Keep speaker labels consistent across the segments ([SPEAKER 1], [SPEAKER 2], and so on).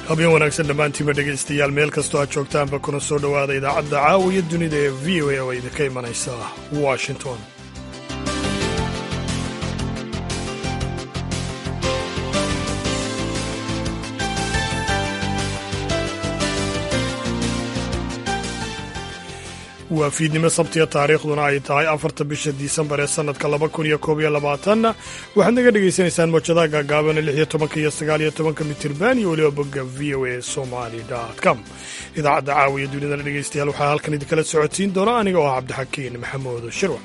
[SPEAKER 1] habeen wanaagsan dhammaantiinba dhegaystayaal meel kastoo aad joogtaanba kuna soo dhowaada idaacadda caawiya dunida ee v o a oo idinka imanaysa washington. waa fiidnimo sabtiya taariikhduna ay tahay 4 bisha disembar ee sannadka 2021 waxaad naga dhegaysanaysaan mowjadaha gaagaaban 16 iyo 19 mitirban iyo weliba bogga v o a somali.com. idaacadda caawiya dunidana dhegaystayaal waxaa halkan idinkala socodsiin doona aniga oo ah cabdixakiin maxamuud shirwa.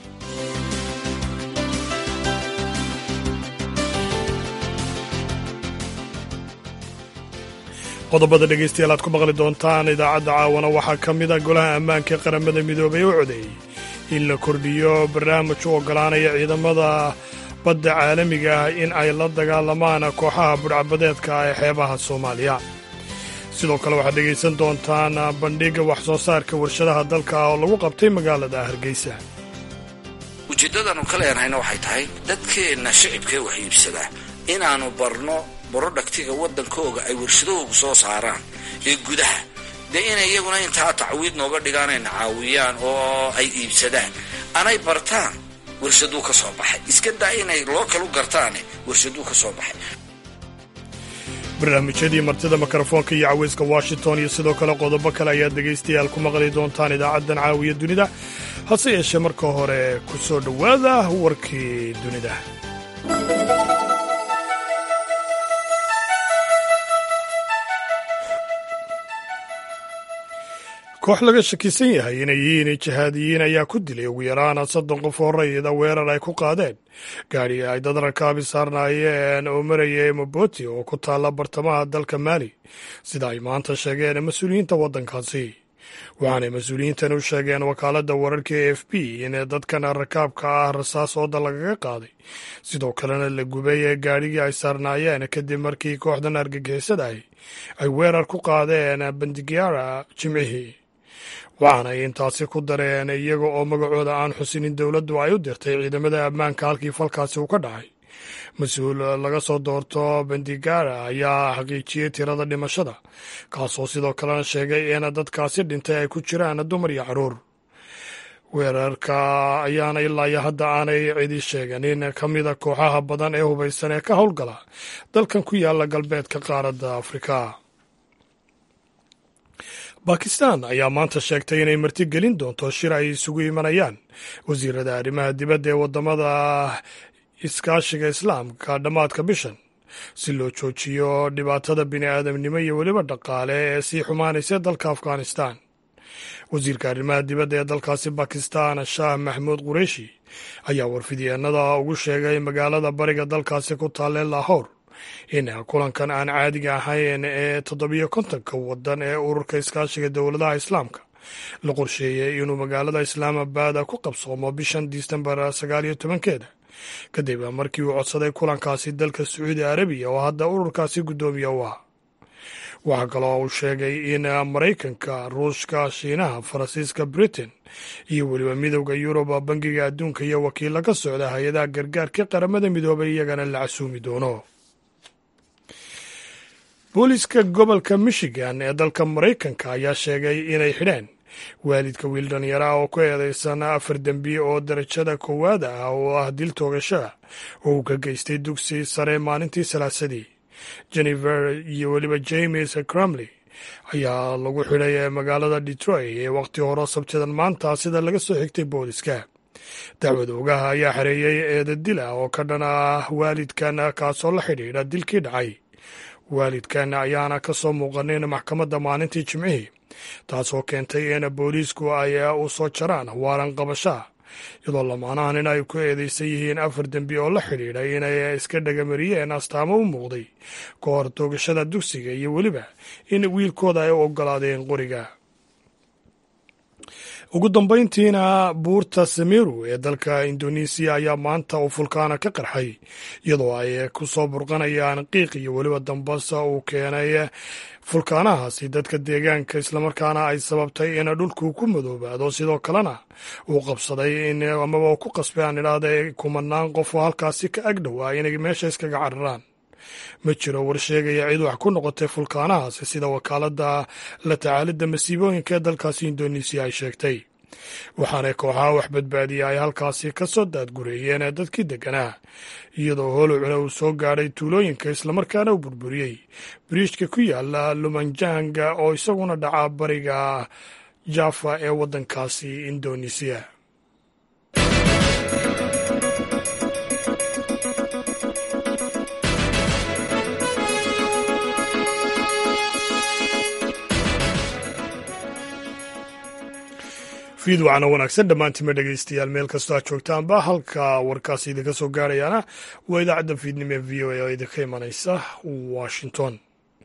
[SPEAKER 1] qodobada dhegaystayaal aad ku maqli doontaan idaacadda caawana waxaa ka mid a golaha ammaanka ee qaramada midoobay oo codeeyey in la kordhiyo barnaamij u oggolaanaya ciidamada badda caalamiga ah in ay la dagaalamaan kooxaha budhcabadeedka ee xeebaha soomaaliya. sidoo kale waxaad dhegaysan doontaan bandhigga wax soo saarka warshadaha dalka oo lagu qabtay magaalada hargeysa.
[SPEAKER 2] ujeeddadaannu ka leenahayna waxay tahay dadkeenna shicibkee wax iibsadaa inaannu barno borodhaktiga waddankooga ay warshadahoogu soo saaraan ee gudaha dee inay iyaguna intaa tacwiid nooga dhigaan ayna caawiyaan oo ay iibsadaan anay bartaan warshaduu ka soo baxay iska daa inay loo kalu gartaane warshaduu ka soo baxay.
[SPEAKER 1] barnaamijyadii martida mikrofoonka iyo caweyska washington iyo sidoo kale qodobo kale ayaad dhegaystayaal ku maqli doontaan idaacaddan caawiya dunida hase yeeshee marka hore ku soo dhowaada warkii dunida. koox laga shakisan yahay inay yihiin jihaadiyiin ayaa ku dilay ugu yaraan 30 qof oo rayida weerar ay ku qaadeen gaadhi ay dad rakaabi saarnaayeen oo marayay Moboti oo ku taalla bartamaha dalka Mali sida ay maanta sheegeen mas-uuliyiinta waddankaasi. waxaanay mas-uuliyiintan u sheegeen wakaaladda wararka AFP in dadkan rakaabka ah rasaas ooda lagaga qaaday sidoo kalena la gubay ee gaadhigii ay saarnaayeen kadib markii kooxdan argagixisada ay weerar ku qaadeen Bandigiara jimcihii. waxaanay intaasi ku dareen iyaga oo magacooda aan xusinin dowladdu ay u dirtay ciidamada ammaanka halkii falkaasi uu ka dhacay. mas-uul laga soo doorto Bandigara ayaa xaqiijiyey tirada dhimashada kaasoo sidoo kalena sheegay in dadkaasi dhintay ay ku jiraan dumar iyo carruur. weerarka ayaana ilaa iyo hadda aanay cidi sheeganin ka mida kooxaha badan ee hubaysan ee ka howlgala dalkan ku yaala galbeedka qaaradda Afrika. bakistan ayaa maanta sheegtay inay martigelin doonto shir ay isugu imanayaan wasiirada arrimaha dibadda ee waddamada iskaashiga islaamka dhammaadka bishan si loo joojiyo dhibaatada bini'aadamnimo iyo weliba dhaqaale ee sii xumaanaysa dalka afghanistan. wasiirka arrimaha dibadda ee dalkaasi bakistan shaah maxamuud qureishi ayaa warfidyeenada ugu sheegay magaalada bariga dalkaasi ku taalle lahore in kulankan aan caadiga ahayn ee 750 waddan ee ururka iskaashiga dowladaha islaamka la qorsheeyey inuu magaalada islaamabad ku qabsoomo bishan disembar 19 kadib markii uu codsaday kulankaasi dalka sacuudi arabiya oo hadda ururkaasi guddoomiye u ah. waxaa kaloo uu sheegay in maraykanka ruushka shiinaha faransiiska britain iyo weliba midowda yuruba bangiga adduunka iyo wakiilla ka socda hay-adaha gargaarka qaramada midoobay iyagana la casuumi doono. booliiska gobolka michigan ee dalka maraykanka ayaa sheegay inay xidheen waalidka wiil dhalinyaro ah oo ku eedeysan 4 dembi oo darajada koowaad ah oo ah dil toogasha oo uu ka geystay dugsi sare maalintii salaasadii. Jennifer iyo weliba James Crumley ayaa lagu xidhay magaalada Detroit ee waqti hore sabtidan maanta sida laga soo xigtay booliiska. dacwada ogaha ayaa xareeyey eeda dil ah oo ka dhan ah waalidkan kaasoo la xidhiidha dilkii dhacay. waalidkan ayaana ka soo muuqanin maxkamadda maalintii jimcihii taasoo keentay in booliisku ay u soo jaraan waaran qabashaa iyadoo lamaanahan in ay ku eedeysan yihiin 4 dembi oo la xidhiidhay inay iska dhagamariyeen astaamo u muuqday ka hor toogashada dugsiga iyo weliba in wiilkooda ay u oggolaadeen qoriga. ugu dambayntiina buurta Samiru ee dalka Indonesia ayaa maanta uu fulkaana ka qarxay iyadoo ay ku soo burqanayaan qiiq iyo weliba dambas uu keenay fulkaanahaasi dadka deegaanka islamarkaana ay sababtay in dhulku ku madoobaado sidoo kalena uu qabsaday in amaba ku qasbay aan idhaahday kumanaan qof oo halkaasi ka agdhowaa inay meesha iskaga cararaan. ma jiro war sheegaya cid wax ku noqotay fulkaanahaasi sida wakaaladda la tacaalidda masiibooyinka ee dalkaasi indonesiya ay sheegtay, waxaana kooxaha wax badbaadiya ay halkaasi ka soo daadgureeyeen dadkii degganaa, iyadoo holucuna uu soo gaadhay tuulooyinka islamarkaana uu burburiyey biriishka ku yaala lumanjanga oo isaguna dhaca bariga jaafa ee waddankaasi indonesiya. fiidwacana wanaagsan dhammaantiinma dhegaystayaal meel kastoo aad joogtaanba, halka warkaasi idinka soo gaarayaana waa idaacadda fiidnimo ee v o a oo idinka imanaysa washington.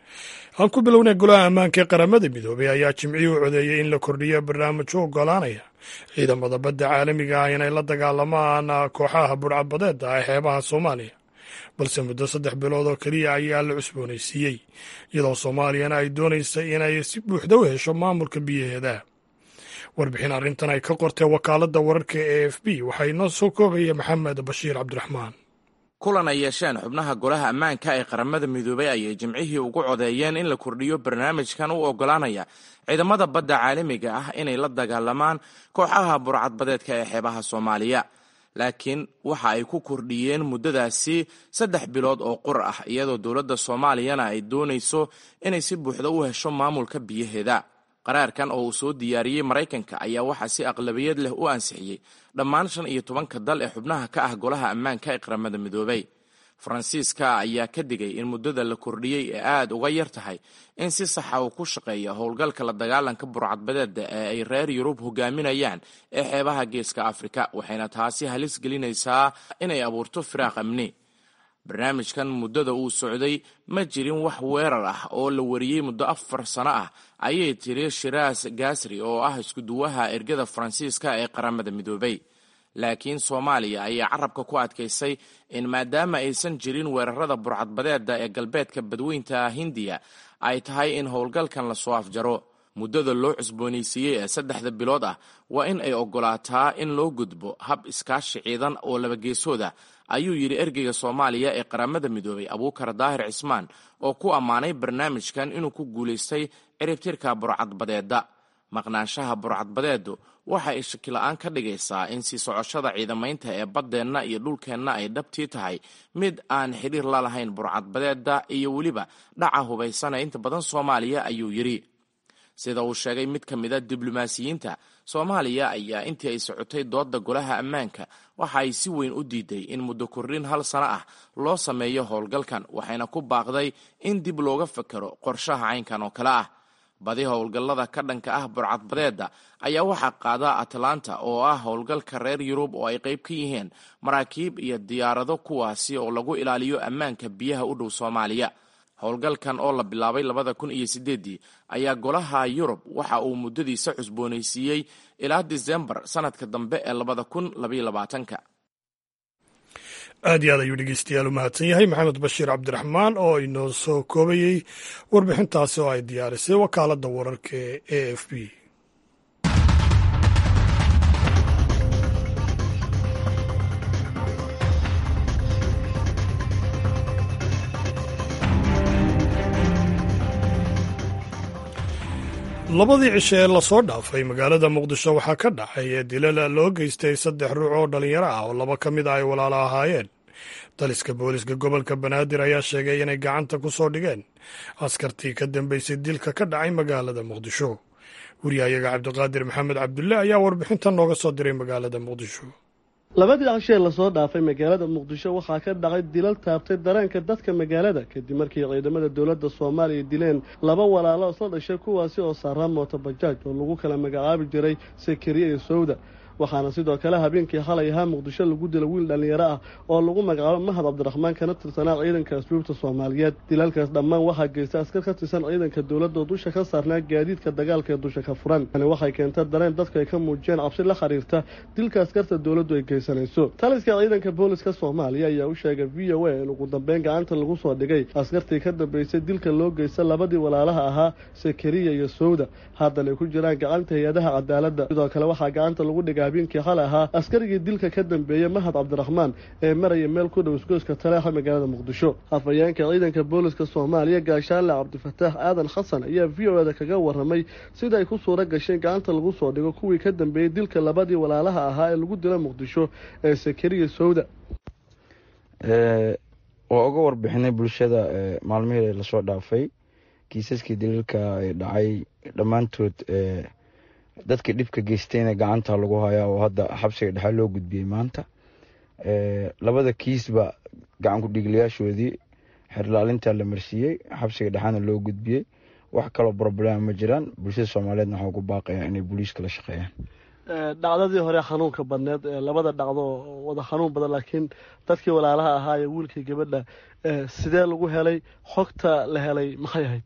[SPEAKER 1] aan ku bilownay golaha ammaanka ee qaramada midoobay ayaa jimcihii u codeeyey in la kordhiyo barnaamij u oggolaanaya ciidamada badda caalamiga ah inay la dagaalamaan kooxaha burcadbadeeda ee xeebaha soomaaliya, balse muddo 3 bilood oo keliya ayaa la cusboonaysiiyey, iyadoo soomaaliyana ay doonaysa inay si buuxda u hesho maamulka biyaheeda. warbixin arrintan ay ka qortee wakaaladda wararka ee AFP waxaa inoo soo koobaya maxamed bashiir cabdiraxmaan.
[SPEAKER 3] kulan ay yeesheen xubnaha golaha ammaanka ee qaramada midoobay ayay jimcihii ugu codeeyeen in la kordhiyo barnaamijkan u oggolaanaya ciidamada badda caalamiga ah inay la dagaalamaan kooxaha burcadbadeedka ee xeebaha soomaaliya, laakiin waxa ay ku kordhiyeen muddadaasi 3 bilood oo qur ah, iyadoo dowladda soomaaliyana ay doonayso inay si buuxda u hesho maamulka biyaheeda. qaraarkan oo uu soo diyaariyey Maraykanka ayaa waxaa si aqlabiyad leh u ansixiyey dhammaan 15 dal ee xubnaha ka ah golaha ammaanka ee qaramada midoobay. Faransiiska ayaa ka digay in muddada la kordhiyey ee aad uga yar tahay in si saxa uu ku shaqeeyo howlgalka la dagaalanka burcadbadeeda ee ay reer Yurub hogaaminayaan ee xeebaha Geeska Afrika, waxayna taasi halis gelinaysaa inay abuurto firaaq amni. barnaamijkan muddada uu socday ma jirin wax weerar ah oo la wariyey muddo 4 sano ah, ayay tiri Shiraz Gasri oo ah isku-duwaha ergada Faransiiska ee qaramada midoobay. laakiin Soomaaliya ayaa carabka ku adkaysay in maadaama aysan jirin weerarada burcadbadeeda ee galbeedka badweynta Hindiya ay tahay in howlgalkan la soo afjaro. muddada loo cusboonaysiiyey ee 3 bilood ah waa in ay oggolaataa in loo gudbo hab iskaashi ciidan oo laba geesooda, ayuu yidhi ergeyga Soomaaliya ee qaramada midoobay Abuukar Daahir Cismaan oo ku ammaanay barnaamijkan inuu ku guulaystay ciribtirka burcadbadeeda. maqnaanshaha burcadbadeedu waxa ay shaki la'aan ka dhigaysaa in sii socoshada ciidamaynta ee baddeenna iyo dhulkeenna ay dhabtii tahay mid aan xidhiir la lahayn burcadbadeeda iyo weliba dhaca hubaysana inta badan Soomaaliya, ayuu yidhi. sida uu sheegay mid ka mid a diblomaasiyiinta, Soomaaliya ayaa intii ay socotay doodda golaha ammaanka waxa ay si weyn u diiday in muddo kordhin 1 sano ah loo sameeyo howlgalkan, waxayna ku baaqday in dib looga fakaro qorshaha caynkan oo kale ah. badi howlgallada ka dhanka ah burcadbadeeda ayaa waxaa qaada Atlanta oo ah howlgalka reer Yurub oo ay qayb ka yihiin maraakiib iyo diyaarado, kuwaasi oo lagu ilaaliyo ammaanka biyaha u dhow Soomaaliya. howlgalkan oo la bilaabay 2008 ayaa golaha Yurub waxa uu muddadiisa cusboonaysiiyey ilaa December sanadka dambe ee 2022.
[SPEAKER 1] aad iyo aad ayuu dhegeystayaal u mahadsan yahay maxamed bashiir cabdiraxmaan oo inoo soo koobayey warbixintaasi oo ay diyaarisay wakaaladda wararka ee AFP. labadii cisho ee lasoo dhaafay magaalada muqdisho waxaa ka dhacay dilal loo geystay 3 ruux oo dhalinyaro ah oo 2 ka mid ah ay walaalo ahaayeen. daliska booliska gobolka Banaadir ayaa sheegay inay gacanta ku soo dhigeen askartii ka dambeysay dilka ka dhacay magaalada muqdisho. wariyahayaga cabdiqaadir maxamed cabdulle ayaa warbixintan nooga soo diray magaalada muqdisho.
[SPEAKER 4] labadii cishee lasoo dhaafay magaalada muqdisho waxaa ka dhacay dilal taabtay dareenka dadka magaalada kadib markii ciidamada dowladda Soomaaliya dileen 2 walaalo oo soo dhashay kuwaasi oo saaran mooto bajaaj oo lagu kala magacaabi jiray Sakariya iyo Sowda. waxaana sidoo kale habeenkii xalay ahaa muqdisho lagu dilay wiil dhalinyaro ah oo lagu magacaabo Mahad Cabdiraxmaan kana tirsanaa ciidanka asluubta Soomaaliyeed. dilalkaas dhammaan waxaa geystay askar ka tirsan ciidanka dowladda oo dusha ka saarnaa gaadiidka dagaalka ee dusha ka furan. tani waxay keentay dareen dadka ay ka muujiyeen cabsi la xiriirta dilka askarta dowladdu ay geysanayso. taliska ciidanka booliska Soomaaliya ayaa u sheegay VOA in ugu dambeyn gacanta lagu soo dhigay askartii ka dambeysay dilka loo geystay 2 walaalaha ahaa Sakariya iyo Sowda, haddana ay ku jiraan gacanta hay'adaha cadaaladda. sidoo kale waxaa gacanta lagu dhigay habeenkii xalay ahaa askarigii dilka ka dambeeyey mahad cabdiraxmaan ee maraya meel ku dhow isgoyska taleexa magaalada muqdisho hafayeenka ciidanka booliska soomaaliya gaashaanle cabdifataax aadan xasan ayaa v o da kaga warramay sida ay ku suura gasheen gacanta lagu soo dhigo kuwii ka dambeeyey dilka labadii walaalaha ahaa ee lagu dila muqdisho ee sakariya sowda.
[SPEAKER 5] waa uga warbixinay bulshada maalmihii lasoo dhaafay kiisaskii daliilka ay dhacay dhammaantood dadkii dhibka geystayna gacanta lagu hayaa oo hadda xabsiga dhexe loo gudbiyey maanta. labada kiisba gacan ku-dhiiglayaashoodii xerilaalinta la marsiiyey, xabsiga dhexena loo gudbiyey. wax kaloo problema ma jiraan. bulshada soomaaliyeedna waxaa ugu baaqaya inay booliiska la shaqeeyaan.
[SPEAKER 4] dhacdadii hore xanuunka badneed labada dhacdo wada xanuun badan, laakiin dadkii walaalaha ahaa ee wiilkii gabadha sidee lagu helay? xogta la helay maxay ahayd?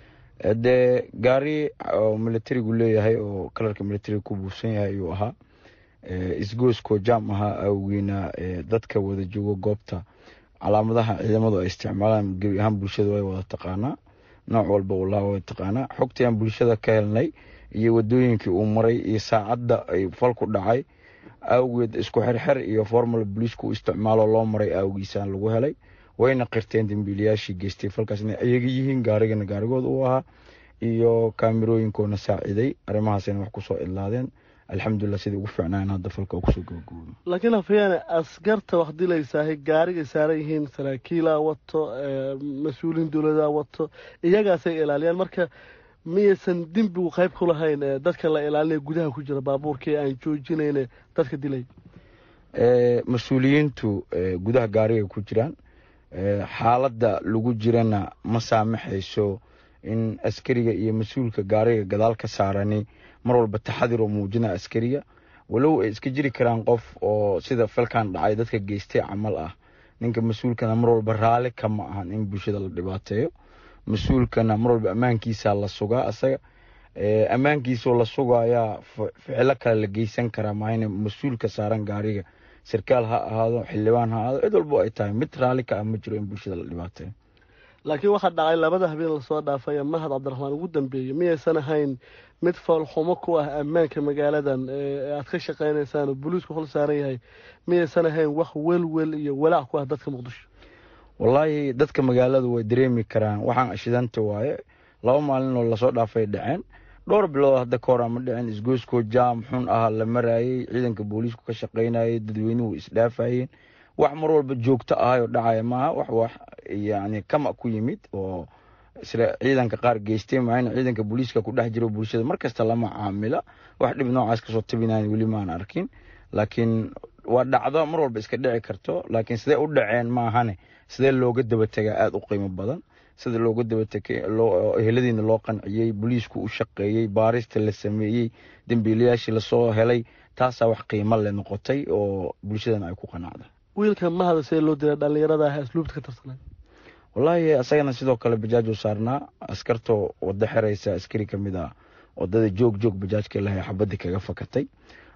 [SPEAKER 5] dee gaari oo militarigu leeyahay oo kalarka militariga ku buufsan yahay ayuu ahaa. isgoyskoo jaam ahaa awgeena dadka wada joogo goobta calaamadaha ciidamadu ay isticmaalaan gebi ahaan bulshada way wada taqaanaa, nooc walba walaa way taqaanaa. xogtii aan bulshada ka helnay iyo wadooyinkii uu maray iyo saacadda ay falku dhacay awgeed isku xirxir iyo formal booliisku isticmaalo loo maray awgiisaan lagu helay. wayna qirteen dambiilayaashii geystay falkaas inay ayaga yihiin, gaarigana gaarigood uu ahaa iyo kaamirooyinkoona saaciday. arrimahaasina wax kusoo idlaadeen. alxamdulilah sidai ugu fiicnaan hadda falka kusoo gabagoobo.
[SPEAKER 4] laakiin hafayaane askarta wax dilaysaahay gaarigay saaran yihiin, saraakiilaa wato, mas-uuliin dowladaa wato, iyagaasay ilaaliyaan. marka miyaysan dembigu qayb ku lahayn dadka la ilaalinaya gudaha ku jira baabuurkii aan joojinayne dadka dilay?
[SPEAKER 5] mas-uuliyiintu gudaha gaarigay ku jiraan. xaaladda lagu jirana ma saamaxayso in askariga iyo mas-uulka gaariga gadaal ka saarani mar walba taxadir oo muujina askariga. walow ay iska jiri karaan qof oo sida falkan dhacay dadka geystay camal ah. ninka mas-uulkana mar walba raali kama ahan in bulshada la dhibaateeyo. mas-uulkana mar walba ammaankiisa la sugaa. asaga ammaankiisoo la sugayaa ficilo kale la geysan karaa maahayne mas-uulka saaran gaariga sarkaal ha ahaado, xildhibaan ha ahaado, cid walbo ay tahay mid raali ka ah ma jiro in bulshada la dhibaateeyo.
[SPEAKER 4] laakiin waxaa dhacay labada habeen lasoo dhaafay ee mahad cabdiraxmaan ugu dambeeyey miyaysan ahayn mid foolxumo ku ah ammaanka magaaladan aad ka shaqaynaysaan oo booliisku hol saaran yahay? miyaysan ahayn wax welwel iyo walaac ku ah dadka muqdisho?
[SPEAKER 5] wallaahi dadka magaaladu way dareemi karaan. waxaan ashidanta waaye 2 maalin oo lasoo dhaafay dhaceen. dhowr bilood hadda ka hor ama dhicin isgoyskoo jaam xun ah la marayay, ciidanka booliisku ka shaqaynayay, dadweynuhu isdhaafayeen. wax mar walba joogto ahayoo dhacaya maaha. wax yani kama ku yimid oo isla ciidanka qaar geystay maayna ciidanka booliiska ku dhex jiro bulshada markasta lama caamila. wax dhib noocaas kasoo tabinayn weli maan arkin. laakiin waa dhacdo mar walba iska dhici karto. laakiin sidee u dhaceen maahane sidee looga daba tagaa aada u qiimo badan. sida looga daba tegay eheladiina loo qanciyey, booliisku u shaqeeyey, baarista la sameeyey, dambiilayaashii lasoo helay, taasaa wax qiimo le noqotay oo bulshadana ay ku qanacda.
[SPEAKER 4] wiilka mahada see loo dilay dhallinyarada ah asluubta ka tirsanay?
[SPEAKER 5] wallaahi asagana sidoo kale bajaajuu saarnaa. askartoo wada xiraysa askari ka mid ah wadada joog bajaajka lahay xabadii kaga fakatay.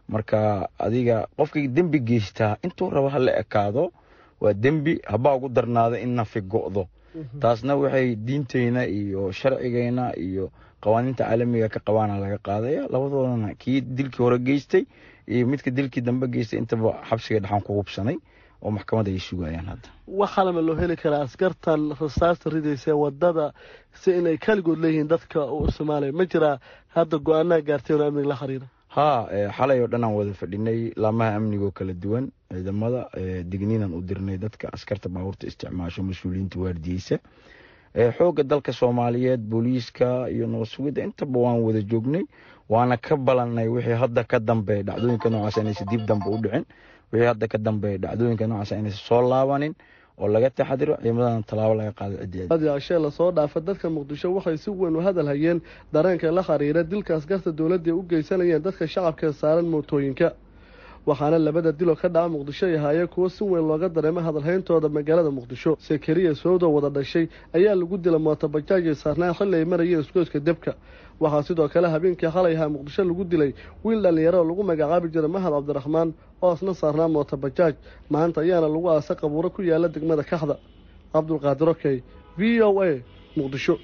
[SPEAKER 5] marka adiga qofkii dembi geystaa intuu raba ha la ekaado waa dembi, habaa ugu darnaada in nafi go'do. taasna waxay diinteyna iyo sharcigeyna iyo qawaaniinta caalamiga ka qabaana laga qaadaya. labadoodana kii dilkii hore geystay iyo midka dilkii dambe geystay intaba xabsiga dhexan ku hubsanay oo maxkamadda ay sugayaan. hadda
[SPEAKER 4] waxaa lama loo heli karaa askartan rasaasta ridaysa wadada si inay kaligood leeyihiin dadka u Soomaaliya? ma jira hadda go-aanaa gaarteen oo amniga la xiriira?
[SPEAKER 5] xalay oo dhan aan wada fadhinay laamaha amnigoo kala duwan, ciidamada digniinan u dirnay dadka askarta baabuurta isticmaasho, mas-uuliyiinta waardiyeysa, xoogga dalka Soomaaliyeed, booliiska iyo nabad sugidda intaba waan wada joognay. waana ka balannay wixii hadda ka dambeeya dhacdooyinka noocaas inaysan dib dambe u dhicin. wixii hadda ka dambeeya dhacdooyinka noocaas inaysan soo laabanin oo laga taxadiro, ciidamadan talaabo laga qaado ciideeda.
[SPEAKER 4] Ashee la soo dhaafa dadka Muqdisho waxay si weyn u hadal hayeen dareenka la xiriira dilka askarta dawladda u geysanayeen dadka shacabka saaran mootooyinka. waxaana labada dilo ka dhaca Muqdisho ay haayeen kuwa si weyn looga dareemo hadalhayntooda magaalada Muqdisho. Sakariya Sowdo wada dhashay ayaa lagu dilay mooto bajaaj saarnaa xilli ay marayeen isgoyska debka. waxaa sidoo kale habeenkii xalay ahaa Muqdisho lagu dilay wiil dhalinyaro lagu magacaabi jiray Mahad Cabdiraxmaan oo asna saarnaa mooto bajaaj. maanta ayaana lagu aasay qabuuro ku yaala degmada Kaxda. Cabdulqaadir Okey, VOA, Muqdisho.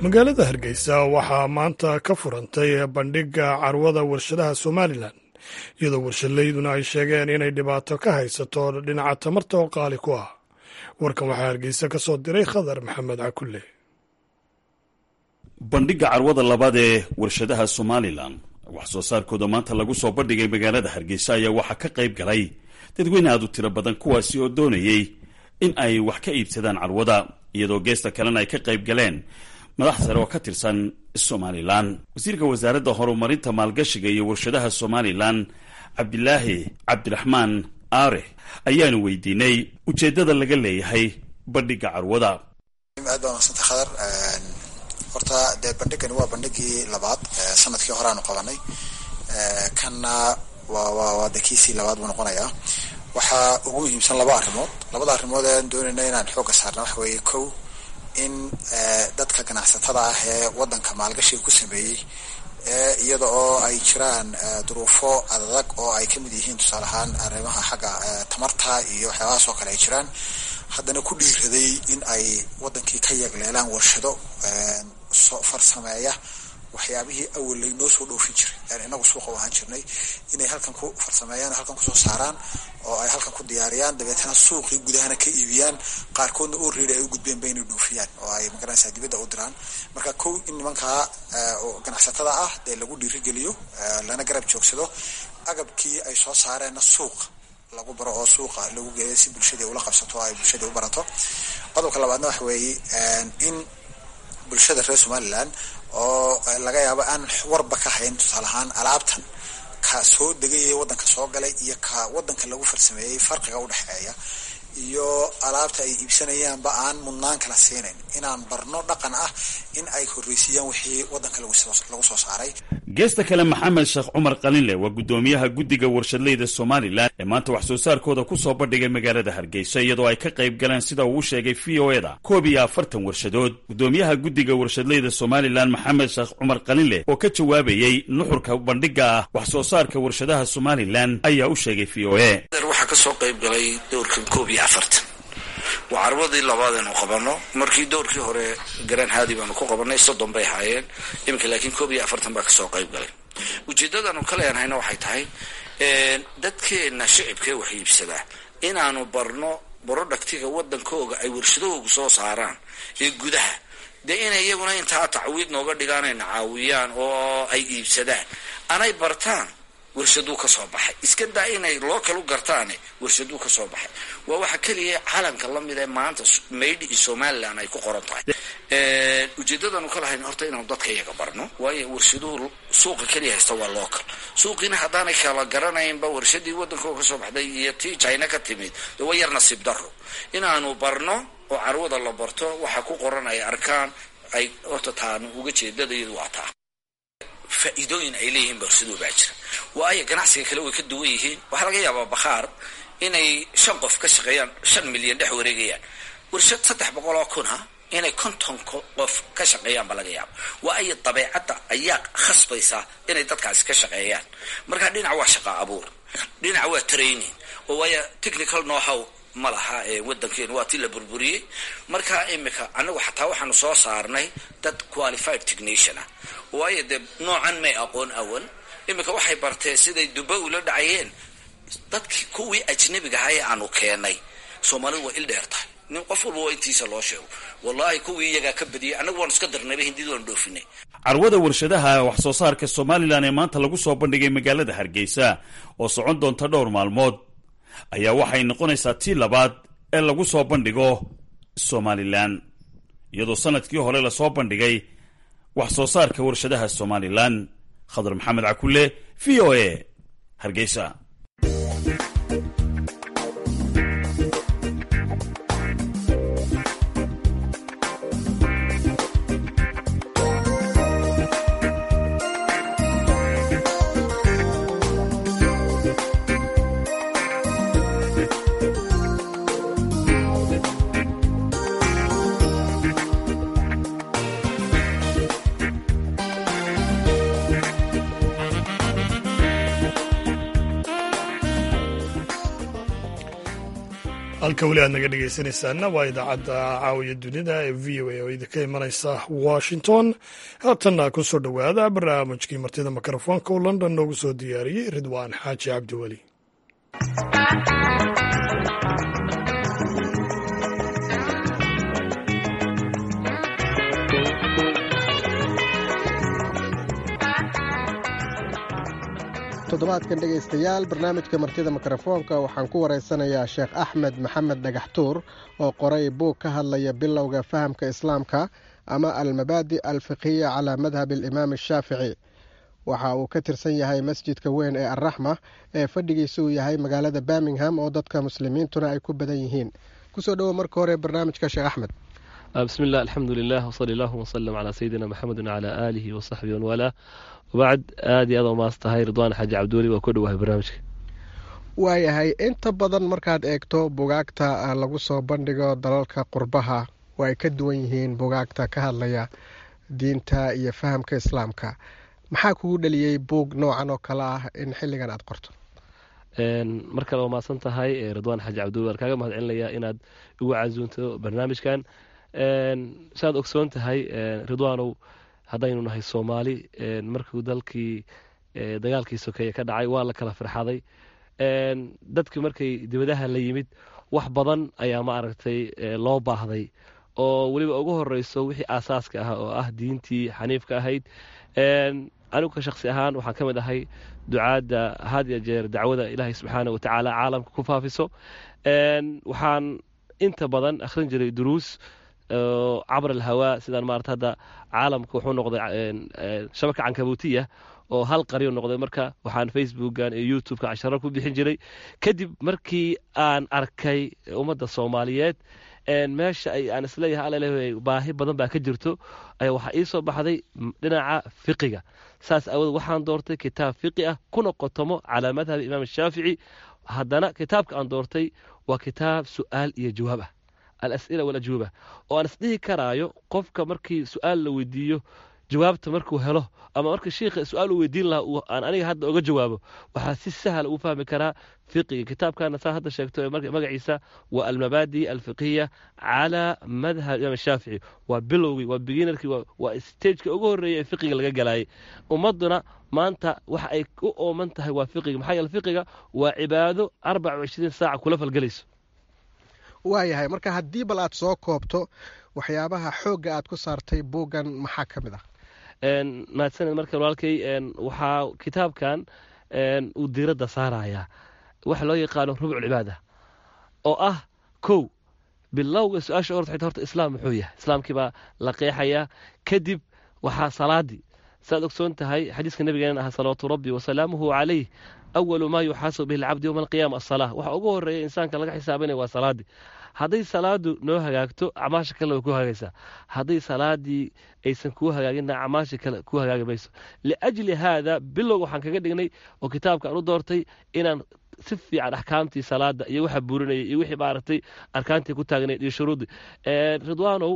[SPEAKER 1] magaalada hargeysa waxaa maanta ka furantay bandhigga carwada warshadaha somalilan iyadoo warshadeyduna ay sheegeen inay dhibaato ka haysato dhinaca tamarta oo qaali ku ah. warkan waxaa hargeysa ka soo diray khadar maxamed cakulle.
[SPEAKER 6] bandhigga carwada labaad ee warshadaha somalilan wax soo saarkooda maanta lagu soo bandhigay magaalada hargeysa ayaa waxaa ka qayb galay dadweyne aad u tiro badan kuwaasi oo doonayey in ay wax ka iibsadaan carwada, iyadoo geesta kalena ay ka qayb galeen madax sare oo ka tirsan somalilan. wasiirka wasaaradda horumarinta maalgashiga iyo warshadaha somalilan cabdilaahi cabdiraxmaan aare ayaanu weydiinay ujeeddada laga leeyahay bandhigga carwada.
[SPEAKER 7] aad baa mahadsantay khadar. horta dee bandhigani waa bandhigii labaad, sanadkii hore aanu qabanay, kanna waa dakiisii labaad buu noqonayaa. waxaa ugu muhiimsan labada arrimood aan doonayna inaan xooga saarna waxa weeye kow in dadka ganacsatada ah ee wadanka maalgashiga ku sameeyey iyada oo ay jiraan duruufo adag oo ay kamid yihiin tusaale ahaan arrimaha xagga tamarta iyo waxyaabahaas oo kale ay jiraan, haddana ku dhiiraday in ay wadankii ka yagleelaan warshado farsameeya waxyaabihii awal laynoo soo dhoofin jiray, yani inagu suuqa u ahaan jirnay, inay halkan ku farsameeyaan, halkan kusoo saaraan oo ay halkan ku diyaariyaan, dabeetana suuqii gudahana ka iibiyaan, qaarkoodna oo reeri ay u gudbeen ba inay dhoofiyaan oo ay magaranaysaa dibadda u diraan. marka kow in nimankaa ganacsatada ah dee lagu dhiirigeliyo, lana garab joogsado, agabkii ay soo saareenna suuqa lagu baro oo suuqa lagu geeyo si bulshadii ula qabsato oo ay bulshadii u barato. qodobka labaadna waxa weeye in bulshada reer somalilan oo laga yaabo aan warba ka hayn tusaale ahaan alaabtan ka soo degayay wadanka soo galay iyo ka wadanka lagu farsameeyey farqiga u dhexeeya iyo alaabta ay iibsanayaanba aan mudnaan kala siinayn, inaan barno dhaqan ah in ay horreysiiyaan wixii wadanka lagu soo saaray.
[SPEAKER 6] geesta kale maxamed sheekh cumar qalinle waa guddoomiyaha guddiga warshadleyda somalilan ee maanta wax soo saarkooda ku soo bandhigay magaalada hargeysa, iyadoo ay ka qayb galeen sida uu sheegay v o eda 41 warshadood. guddoomiyaha guddiga warshadleyda somalilan maxamed sheekh cumar qalinle oo ka jawaabayey nuxurka bandhigga ah wax soo saarka warshadaha somalilan ayaa u sheegay v o e
[SPEAKER 2] waxaa ka soo qayb galay dowrkan 41 waa carwadii labaad aynu qabanno. markii dowrkii hore garan haadi baanu ku qabanay 30 bay ahaayeen, iminka laakiin 41 baa kasoo qayb galay. ujeeddadaanu ka leenahayna waxay tahay dadkeenna shicibkee wax iibsadaa inaanu barno borodhaktiga wadankooga ay warshadahoogu soo saaraan ee gudaha, dee inay iyaguna intaa tacwiid nooga dhigaan ay nacaawiyaan oo ay iibsadaan, anay bartaan warshaduu ka soo baxay, iska daa inay loo kalu gartaane warshaduu ka soo baxay. waa waxa keliya calanka la mid ee maanta made in Somaliland ay ku qoran tahay. ujeedadanu ka lahayn horta inaanu dadka iyaga barno, waayo warshaduhu suuqa keliya haysta waa local, suuqiina haddaanay kala garanaynba warshadii wadankoo ka soo baxday iyo tii China ka timid dee waa yar nasiib darro. inaanu barno oo carwada la barto waxa ku qoran ay arkaan, ay horta taanu uga jeedadaydu waa taa faa'iidooyin ay leeyihiin warshadu baa jira. waayo ganacsiga kale way ka duwan yihiin. waxaa laga yaabaa bakhaar inay 5 qof ka shaqeeyaan 5 milyan dhex wareegayaan, warshad 300,000 inay 50 qof ka shaqeeyaan ba laga yaaba. waayo dabeecadda ayaa khasbaysa inay dadkaasi ka shaqeeyaan. marka dhinac waa shaqo abuur, dhinac waa training, oo waayo technical know-how ma laha ee wadankeenu waa tii la burburiyey. marka imika anagu xataa waxaanu soo saarnay dad qualified technician ah, waayo dee noocan may aqoon awal. imika waxay barteen siday Dubai ula dhacayeen dadkii kuwii ajnabiga ahaa ee aanu keenay. Soomaalidu waa il dheer tahay, nin qof walba waa intiisa loo sheego. wallahi kuwii iyagaa ka badiyay, anagu waan iska darnayba hindidii waan dhoofinay.
[SPEAKER 6] carwada warshadaha wax soo saarka somalilan ee maanta lagu soo bandhigay magaalada hargeysa oo socon doonta dhowr maalmood ayaa waxay noqonaysaa tii labaad ee lagu soo bandhigo somalilan, iyadoo sanadkii hore lasoo bandhigay wax soo saarka warshadaha somalilan. khadar maxamed cakulle, v o e hargeysa.
[SPEAKER 1] halka weli aad naga dhegaysanaysaana waa idaacadda caawiya dunida ee v o a oo idinka imanaysa washington. haatanna ku soo dhowaada barnaamijkii martida mikrofoonka oo london noogu soo diyaariyey ridwaan xaaji cabdiweli.
[SPEAKER 8] toddobaadkan dhegaystayaal barnaamijka martida mikrofoonka waxaan ku waraysanayaa sheekh axmed maxamed dhagaxtuur oo qoray buug ka hadlaya bilowga fahamka islaamka ama almabaadi alfiqhiya calaa madhab alimaam ashaafici. waxa uu ka tirsan yahay masjidka weyn ee alraxma ee fadhigiisa uu yahay magaalada birmingham oo dadka muslimiintuna ay ku badan yihiin. kusoo dhowo marka hore barnaamijka sheekh axmed.
[SPEAKER 9] بسم الله الحمد لله وصلى الله وسلم على سيدنا محمد وعلى آله وصحبه ومن وبعد aad aad umaastahay ridwaan xaaji cabdiweli waa ku dhowahay barnaamijka.
[SPEAKER 8] waayahay inta badan markaad eegto bugaagta lagu soo bandhigo dalalka qurbaha waa ay ka duwan yihiin bugaagta ka hadlaya diinta iyo fahamka islaamka. maxaa kugu dhaliyey buug noocan oo kale ah in xilligan aad qorto?
[SPEAKER 9] mar kale waa mahadsan tahay ridwaan xaaji cabdiweli waan kaaga mahad celinayaa inaad igu casuunto barnaamijkan. saad ogsoon tahay ridwaanow haddaynu nahay soomaali markuu dalkii dagaalkii sokeeye ka dhacay waa la kala firxaday. dadkii markay dibadaha la yimid wax badan ayaa ma aragtay loo baahday oo weliba ugu horeyso wixii aasaaska ah oo ah diintii xaniifka ahayd. anigu ka shaksi ahaan waxaan ka mid ahay ducaadda had iyo jeer dacwada ilaahay subxaana watacaala caalamka ku faafiso. waxaan inta badan akhrin jiray duruus cabr alhawaa sidaan maarata hadda caalamka wuxuu noqday shabaka cankabuutiya oo hal qaryo noqday. marka waxaan facebookan iyo youtubeka casharo ku bixin jiray. kadib markii aan arkay ummadda soomaaliyeed meesha aan isleeyahay alla baahi badan baa ka jirto ayaa waxaa ii soo baxday dhinaca fiqiga. saas awood waxaan doortay kitaab fiqi ah kuna qotomo calaa madhabi imaam shaafici. haddana kitaabka aan doortay waa kitaab su'aal iyo jawaab ah, alas'ila walajuuba, oo aan isdhihi karaayo qofka markii su-aal la weydiiyo jawaabta markuu helo ama markii shiikha su-aal uu weydiin lahaa aan aniga hadda oga jawaabo waxaa si sahal ugu fahmi karaa fiqiga. kitaabkana saa hadda sheegto magaciisa waa almabaadi alfiqhiya calaa madhab imaam shaafici. waa bilowgii, waa beginnerkii, waa stageka ugu horreeya ee fiqiga laga galayay. ummadduna maanta waxa ay u ooman tahay waa fiqiga. maxaa yeele fiqiga waa cibaado 24 saaca kula falgelayso.
[SPEAKER 8] waayahay marka haddii bal aad soo koobto waxyaabaha xoogga aad ku saartay buuggan maxaa ka mid ah?
[SPEAKER 9] mahadsaned marka walaalkay. waxaa kitaabkan uu diiradda saarayaa waxa loo yaqaano rubculcibaada oo ah kow bilowga su-aasha horta islaam muxuu yahay. islaamkii baa la qeexayaa. kadib waxaa salaadii saad ogsoon tahay xadiiska nabigeena aha salawaatu rabbi wasalaamuhu calayh awalu maa yuxaasabu bihi alcabdi yowma alqiyaama assalaa. waxa ugu horreeya insaanka laga xisaabinaya waa salaadii. hadday salaadu noo hagaagto acmaasha kale way ku hagaagaysaa. hadday salaadii aysan kuu hagaagina acmaasha kale ku hagaagi mayso. liajli haada bilow waxaan kaga dhignay oo kitaabka aan u doortay inaan si fiican axkaamtii salaada iyo waxa buurinayay iyo wixii maaragtay arkaantii ku taagnayd iyo shuruudii. ridwaanow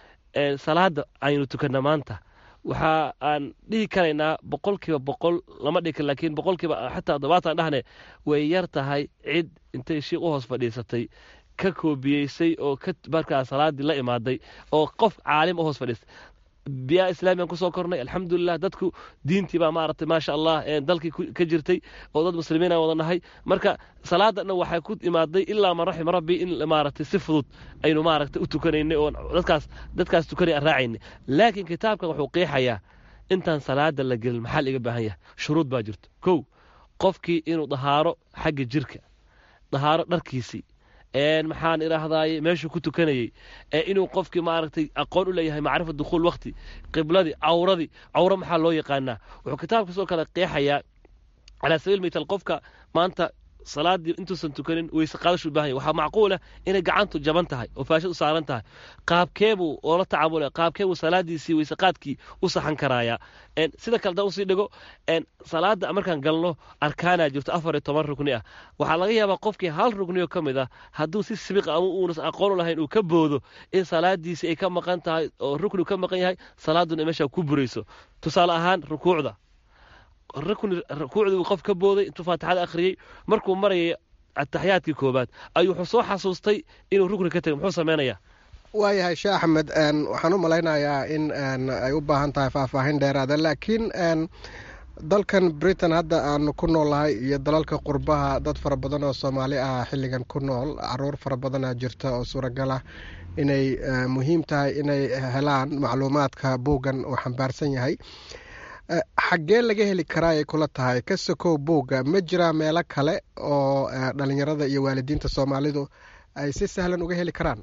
[SPEAKER 9] salaada aynu tukanna maanta waxa aan dhihi karaynaa 100% lama dhihin laakiin 100% xataa 70 dhahne way yar tahay cid intay shiiq u hoos fadhiisatay ka koobiyeysay oo ka markaa salaadii la imaaday oo qof caalim u hoos fadhiistay. biyaa islaamiyan ku soo kornay alxamdulilah. dadku diintii baa maaragtay maasha allah dalkii ka jirtay oo dad muslimiin aan wada nahay. marka salaadana waxay ku imaaday ilaa man raxima rabbi in maaragtay si fudud aynu maaragtay u tukanaynay oo dadkaas tukanay aan raacaynay. laakiin kitaabkan wuxuu qeexayaa intaan salaada la gelin maxaa laga baahan yahay. shuruud baa jirto. kow qofkii inuu dahaaro xagga jirka, dahaaro dharkiisii, maxaan idhaahdaye meeshuu ku tukanayey, inuu qofkii maaragtay aqoon u leeyahay macrifa dukhuul waqti, qibladii, cawro maxaa loo yaqaanaa. wuxuu kitaabka soo kale qeexayaa calaa sabiil mital qofka maanta salaadii intuusan tukanin weyse qaadashu u baahan yahay. waxaa macquula inay gacantu jaban tahay oo faashad u saaran tahay. qaabkeebuu oo la tacaamulaya, qaabkeebuu salaadiisii weyse qaadkii u saxan karaaya. sida kale da usii dhigo salaada markaan galno arkaanaa jirto 14 rukni ah. waxaa laga yaabaa qofkii hal rukniyo ka mid ah hadduu si sibiq ama uunas aqoon u lahayn uu ka boodo in salaadiisii ay ka maqan tahay oo rukni ka maqan yahay salaaduna meesha ku burayso. tusaale ahaan rukuucda uu qof ka booday intuu faatixada akhriyey markuu marayay ataxiyaadkii koobaad ayuu wuxuu soo xasuustay inuu rukni ka tegay muxuu samaynayaa
[SPEAKER 8] waayahay sheekh axmed waxaan u malaynayaa in ay u baahan tahay faahfaahin dheeraada laakiin dalkan britain hadda aanu ku noolnahay iyo dalalka qurbaha dad fara badan oo soomaali ah xilligan ku nool caruur fara badanaa jirta oo suuragal ah inay muhiim tahay inay helaan macluumaadka buuggan uu xambaarsan yahay xaggee laga heli karaa ay kula tahay ka sokow buugga ma jiraa meelo kale oo dhalinyarada iyo waalidiinta soomaalidu ay si sahlan uga heli karaan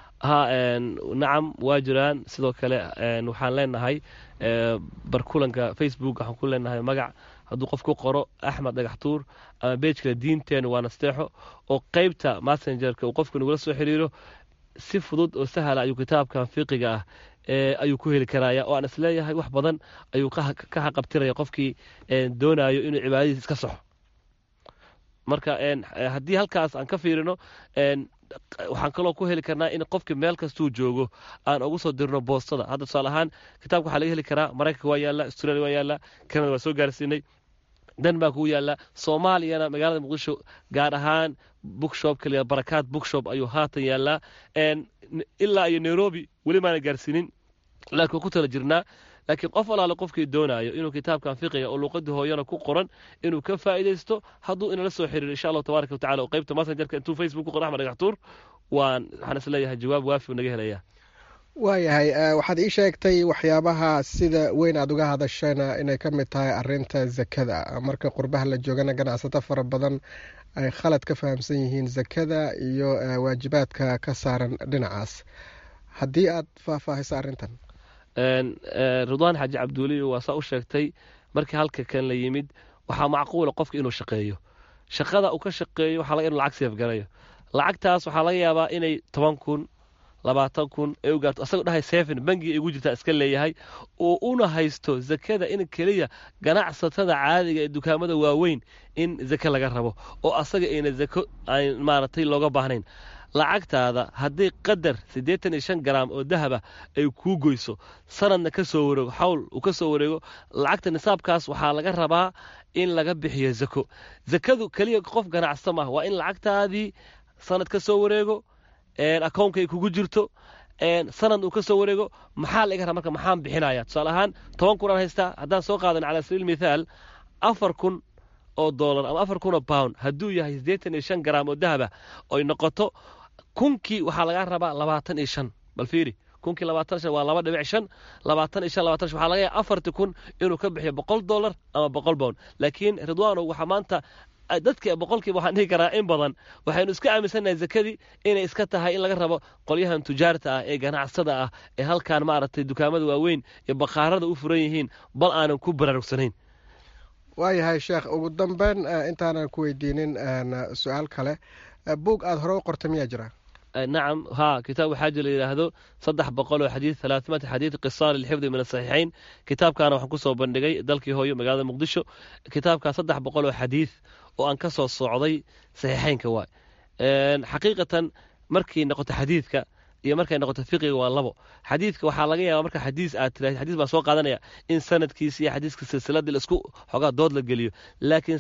[SPEAKER 9] nacam waa jiraan sidoo kale waxaan leenahay barkulanka facebook waxaan ku leenahay magac hadduu qof ku qoro axmed dhagaxtuur ama beejkale diinteenu waa nasteexo oo qaybta messengerka uu qofka nagula soo xiriiro si fudud oo sahla ayuu kitaabkan fiqiga ah ayuu ku heli karaya oo aan isleeyahay wax badan ayuu ka xaqabtiraya qofkii doonayo inuu cibaadadiis iska soxo marka haddii halkaas aan ka fiirino waxaan kaloo ku heli karnaa in qofkii meel kastuu joogo aan ugu soo dirno boostada hadda tusaale ahaan kitaabka waxaa laga heli karaa maraykanka waa yaalla australia waa yaalla canada waa soo gaarsiinay denmark wuu yaallaa soomaaliyana magaalada muqdisho gaar ahaan bookshop kaliya barakaad bookshop ayuu haatan yaallaa ilaa iyo nairobi weli maana gaarsiinin laakiin waan ku tala jirnaa laakiin qof alaale qofkii doonaayo inuu kitaabkan fiqiga oo luuqadii hooyana ku qoran inuu ka faa'iidaysto hadduu inala soo xiriiro insha allahu tabaaraka watacala oo qaybta messengerka intuu facebook ku qoro axmed dhagaxtuur waxaan isleeyahay jawaab waafi naga helayaa
[SPEAKER 8] waayahay waxaad ii sheegtay waxyaabaha sida weyn aada uga hadashayna inay ka mid tahay arinta zakada marka qurbaha la joogana ganacsato fara badan ay khalad ka fahamsan yihiin zakada iyo waajibaadka ka saaran dhinacaas haddii aad faahfaahiso arrintan ridwaan xaaji cabduuliyo waa saa u sheegtay markii halka kan la yimid waxaa macquula qofka inuu shaqeeyo shaqada uu ka shaqeeyo waxaa laga inuu lacag seefgarayo lacagtaas waxaa laga yaabaa inay 10,000 20,000 ay u gaarto asagoo dhahay seven bangiga igu jirtaa iska leeyahay oo una haysto zakada in keliya ganacsatada caadiga ee dukaamada waaweyn in zaka laga rabo oo asaga ayna zako ay maaragtay looga baahnayn lacagtaada haddii qadar 85 garaam oo dahaba ay kuu goyso sanadna ka soo wareego xawl uu ka soo wareego lacagta nisaabkaas waxaa laga rabaa in laga bixiyo zako zakadu kaliya qof ganacsata ma waa in lacagtaadii sanad ka soo wareego akoonka ay kugu jirto sanad uu ka soo wareego maxaa laga rabaa marka maxaan bixinaya tusaale ahaan 10,000 aan haystaa haddaan soo qaadan cala sabiil mithaal 4,000 oo dollar ama 4,000 oo pound hadduu yahay 85 garaam oo dahaba oy noqoto kunkii waxaa laga rabaa 25 bal fiiri kunkii 25 waa 2.5 25 waxaa laga yaabaa 4,000 inuu ka bixiyo $100 ama 100 pound laakiin ridwaano waxa maanta dadka boqolkiiba waxaan dhihi karaa in badan waxaynu iska aaminsanahay zakadii inay iska tahay in laga rabo qolyahan tujaarta ah ee ganacsada ah ee halkaan maaragtay dukaamada waaweyn iyo baqaarada u furan yihiin bal aanan ku baraarugsanayn waayahay sheekh ugu dambeyn intaanan ku weydiinin su-aal kale buug aada hore u qortay miyaa jira نعم كتاب حاجة اللي يراهدو 300 حديث 300 حديث قصار الحفظ من الصحيحين كتاب كان waxaan ku soo bandhigay dalkii hooyo magaalada Muqdisho kitaabka 300 xadiis oo aan ka soo socday saxiixaynka waay xaqiiqatan markii noqoto xadiiska iyo markay noqoto fiqiga waa labo xadiiska waxaa laga yaabaa marka xadiis aad tiraahdo xadiis baa soo qaadanaya in sanadkiisa iyo xadiiska silsiladii la isku xogaa dood la geliyo laakiin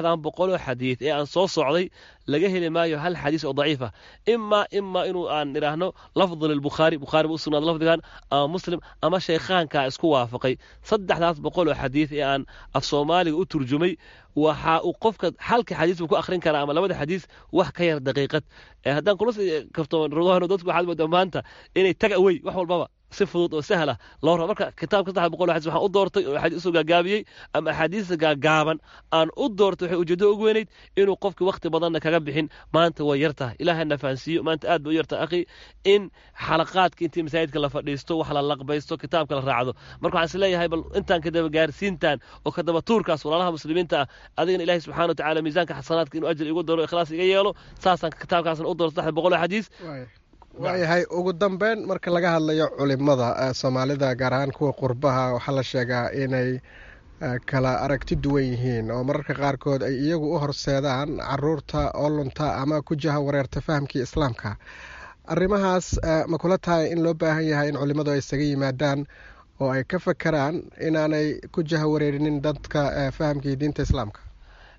[SPEAKER 8] 300 xadiis ee aan soo socday laga heli maayo hal xadiis oo daciif ah imma inuu aan iraahno lafdh al-bukhari u sunnad lafdigan ama muslim ama sheekhaanka isku waafaqay 300 xadiis ee aan af Soomaaliga u turjumay waxa uu qofka halka xadiis ku akhrin kara ama labada xadiis wax ka yar daqiiqad haddaan kula kafto ruudahan dadku waxaad moodaa maanta inay tag away wax walbaba si fudud oo sahla loo rabo marka kitaabka 300 xadiis waxaan u doortay oo xadiis u gaagaabiyay ama xadiis gaagaaban aan u doortay waxay ujeedo ugu weynayd inuu qofki waqti badan kaga bixin maanta way yartahay ilaahana faansiyo maanta aad buu yartaa akhi in xalaqaadka intii masaajidka la fadhiisto wax la laqbaysto kitaabka la raacdo marka waxaan isleeyahay bal intaan ka daba gaarsiintaan oo ka daba tuurkaas walaalaha muslimiinta adigna ilaahay subxaanahu wa ta'ala miisaanka xasanaadka inuu ajir igu daro ikhlaas iga yeelo saasan kitaabkaasna u doortay 300 xadiis waayahay ugu dambeyn marka laga hadlayo culimada soomaalida gaar ahaan kuwa qurbaha waxaa la sheegaa inay kala aragti duwan yihiin oo mararka qaarkood ay iyagu u horseedaan caruurta oo lunta ama ku jaha wareerta fahamkii islaamka arrimahaas ma kula tahay in loo baahan yahay in culimadu ay isaga yimaadaan oo ay ka fakaraan inaanay ku jaha wareerinin dadka fahamkii diinta islaamka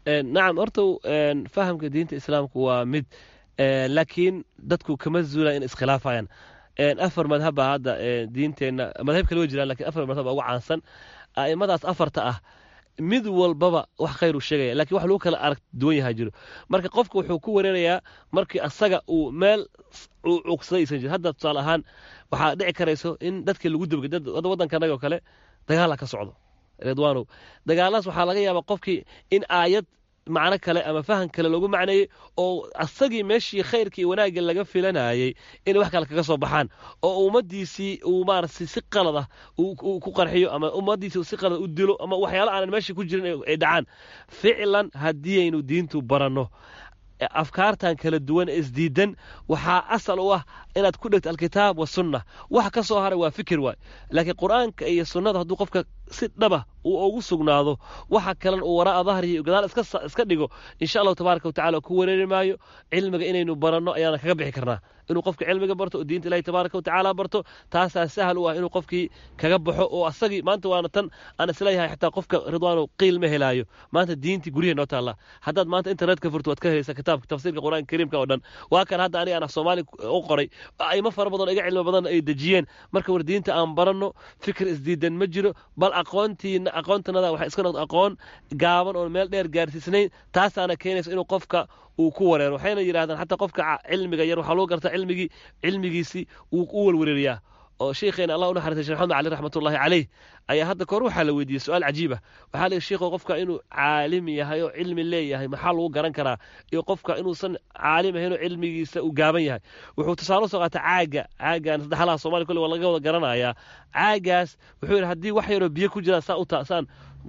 [SPEAKER 9] nacam horta fahamka diinta islaamku waa mid laakiin dadku kama zuulaan in iskhilaafayaan afar madhaba hadda diinteenna madhab kale way jiraan laakiin afar madhab ugu caansan aimadaas afarta ah mid walbaba wax khayr u sheegaya laakiin wax lagu kala arag duwan yahay jiro marka qofku wuxuu ku wareerayaa markii asaga uu meel cuqsadaysan jiro hadda tusaale ahaan waxaa dhici karayso in dadkii lagu dabgay hadda waddankanaga oo kale dagaala ka socdo ridwaanow dagaalaas waxaa laga yaabaa qofkii in aayad macno kale ama fahan kale loogu macneeyey oo asagii meeshii khayrkii wanaagga laga filanayay inay wax kale kaga soo baxaan oo ummadiisii uu maaragtay si qalad ah uu ku qarxiyo ama ummadiisii si qalad u dilo ama waxyaalo aanan meeshii ku jirin ay dhacaan ficlan haddii aynu diintu baranno afkaartan kala duwan isdiidan waxaa asal u ah inaad ku dhigto alkitaab wasunna wax ka soo haray waa fikir waay laakiin qur-aanka iyo sunnada hadduu qofka si dhaba uu ugu sugnaado waxa kalan uu waraa dahriyo gadaal iska dhigo insha allahu tabaaraka watacaala ku wareeri maayo cilmiga inaynu baranno ayaana kaga bixi karnaa inuu qofka cilmiga barto oo diinta ilaahi tabaaraka watacaala barto taasaa sahal u ah inuu qofkii kaga baxo oo asagii maanta waana tan aan isleeyahay xataa qofka ridwaanow qiil ma helaayo maanta diintii guryaha noo taalla haddaad maanta internetka furto waad ka helaysaa kitaabka tafsiirka qur-aanka kariimka oo dhan waa kan hadda aniga aan soomaali u qoray ayma fara badan iga cilmi badan ay dejiyeen marka war diinta aan baranno fikir isdiidan ma jiro bal aqoontanada waxay iska noqdo aqoon gaaban oo meel dheer gaarsiisnayn taasaana keenaysa inuu qofka uu ku wareero waxayna yidhahdaan xataa qofka cilmiga yar waxaa loo gartaa cilmigiisii uu u walwareeriyaa oo sheekheena allah u naxariistay sheekh maxamed cali raxmatullaahi calayh ayaa hadda kahor waxaa la weydiiyey su-aal cajiib ah waxaa la sheekho qofka inuu caalim yahay oo cilmi leeyahay maxaa lagu garan karaa iyo qofka inuusan caalim ahayn oo cilmigiisa uu gaaban yahay wuxuu tusaale soo qaatay caagan saddexlaha soomaaliya kulli waa laga wada garanayaa caagaas wuxuu yidhi haddii wax yaroo biyo ku jiraan saan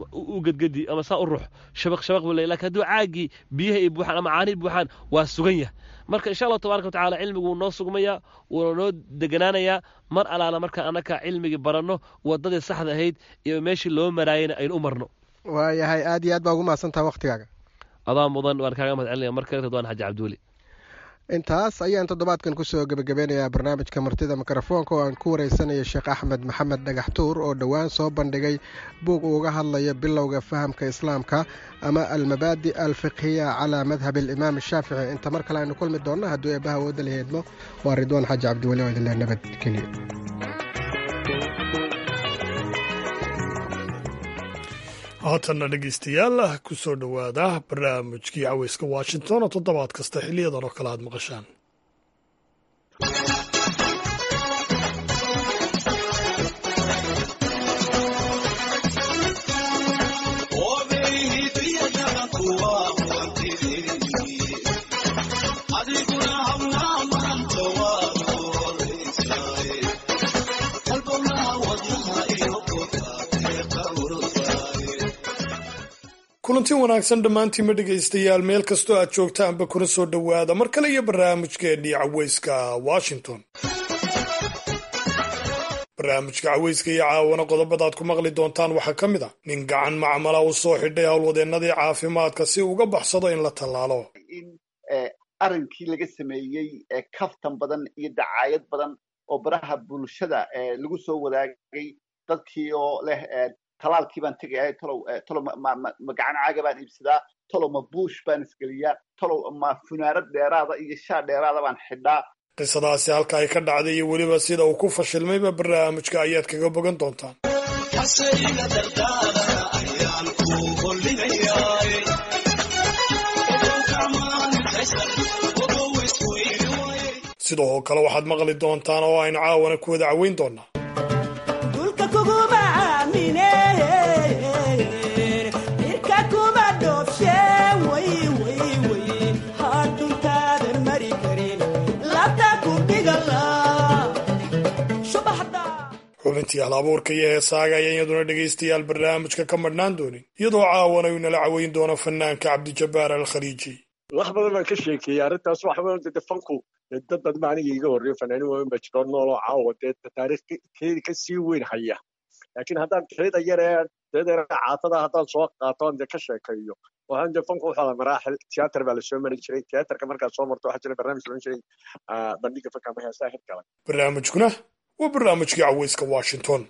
[SPEAKER 9] u gedgedi ama saa u ruux shabaq buu leeyahay laakiin hadduu caagii biyaha ay buuxaan ama caanihi buuxaan waa sugan yahay marka insha allahu tabaaraka watacaala cilmigu wuu noo sugmayaa wuuna noo deganaanayaa mar alaala marka annaka cilmigii baranno waddadii saxda ahayd iyo meeshii loo maraayayna aynu u marno
[SPEAKER 8] waayahay aad iyo aad baa ugu mahadsantaha waktigaaga
[SPEAKER 9] adaa mudan waan kaaga mahad celinaya mar kale ridwaan xaaji cabduuli
[SPEAKER 8] intaas ayaan toddobaadkan kusoo gebagabeynayaa barnaamijka martida mikrofoonka oo aan ku wareysanaya sheekh axmed maxamed dhagaxtuur oo dhowaan soo bandhigay buug uga hadlaya bilowga fahamka islaamka ama almabaadi alfiqhiya calaa madhabi alimaam ashaafici inta mar kale aynu kulmi doonno hadduu eebbaha wooda la heedmo waa ridwaan xaaji cabdiweli oo idinle nabadgeliyo
[SPEAKER 1] haatanna dhegaystayaal ku soo dhowaada barnaamijkii caweyska washington oo toddobaad kasta xiliyadan oo kale aad maqashaan kulanti wanaagsan dhammaantiinma dhegaystayaal meel kastoo aad joogtaanba kuna soo dhowaada mar kale iyo barnaamijkeennii caweyska washington barnaamijka caweyska iyo caawana qodobadaad ku maqli doontaan waxaa ka mid a nin gacan macmala u soo xidhay howlwadeennadii caafimaadka si uga baxsado in la tallaalo
[SPEAKER 10] in arrinkii laga sameeyey kaftan badan iyo dacaayad badan oo baraha bulshada lagu soo wadaagay dadkii oo leh talaalkii baan tegaya talow ma gacan caaga baan iibsadaa talow ma buush baan isgeliyaa talow ma funaanad dheeraada iyo shaa dheeraada baan xidhaa
[SPEAKER 1] qisadaasi halka ay ka dhacday iyo weliba sida uu ku fashilmayba barnaamijka ayaad kaga bogan doontaan sidoo kale waxaad maqli doontaan oo aynu caawana ku wada caweyn doonaa xubintii hal abuurka iyo heesaaga ayaa iyaduna dhegaystayaal barnaamijka ka madhnaan doonin iyadoo caawana uu nala caweyn doono fanaanka cabdijabbaar alkhaliiji
[SPEAKER 11] wax badan baan ka sheekeeyey arrintaas wax badan dee fanku dad badan baa aniga iga horreeyo fanaanin waaweyn baa jiro nooloo caawa dee taariikhkeedii ka sii weyn haya laakiin haddaan teeda yaree caatada haddaan soo qaato aan dee ka sheekeeyo waxaan dee fanku wuxuu maraaxil tiyaatar baa lasoo mari jiray tiyaatarka markaad soo marto waxaa jira barnaamij loodhan jiray bandhiga fanka ama heesaha hirgalay
[SPEAKER 1] barnaamijkuna waa barnaamijkii caweyska washington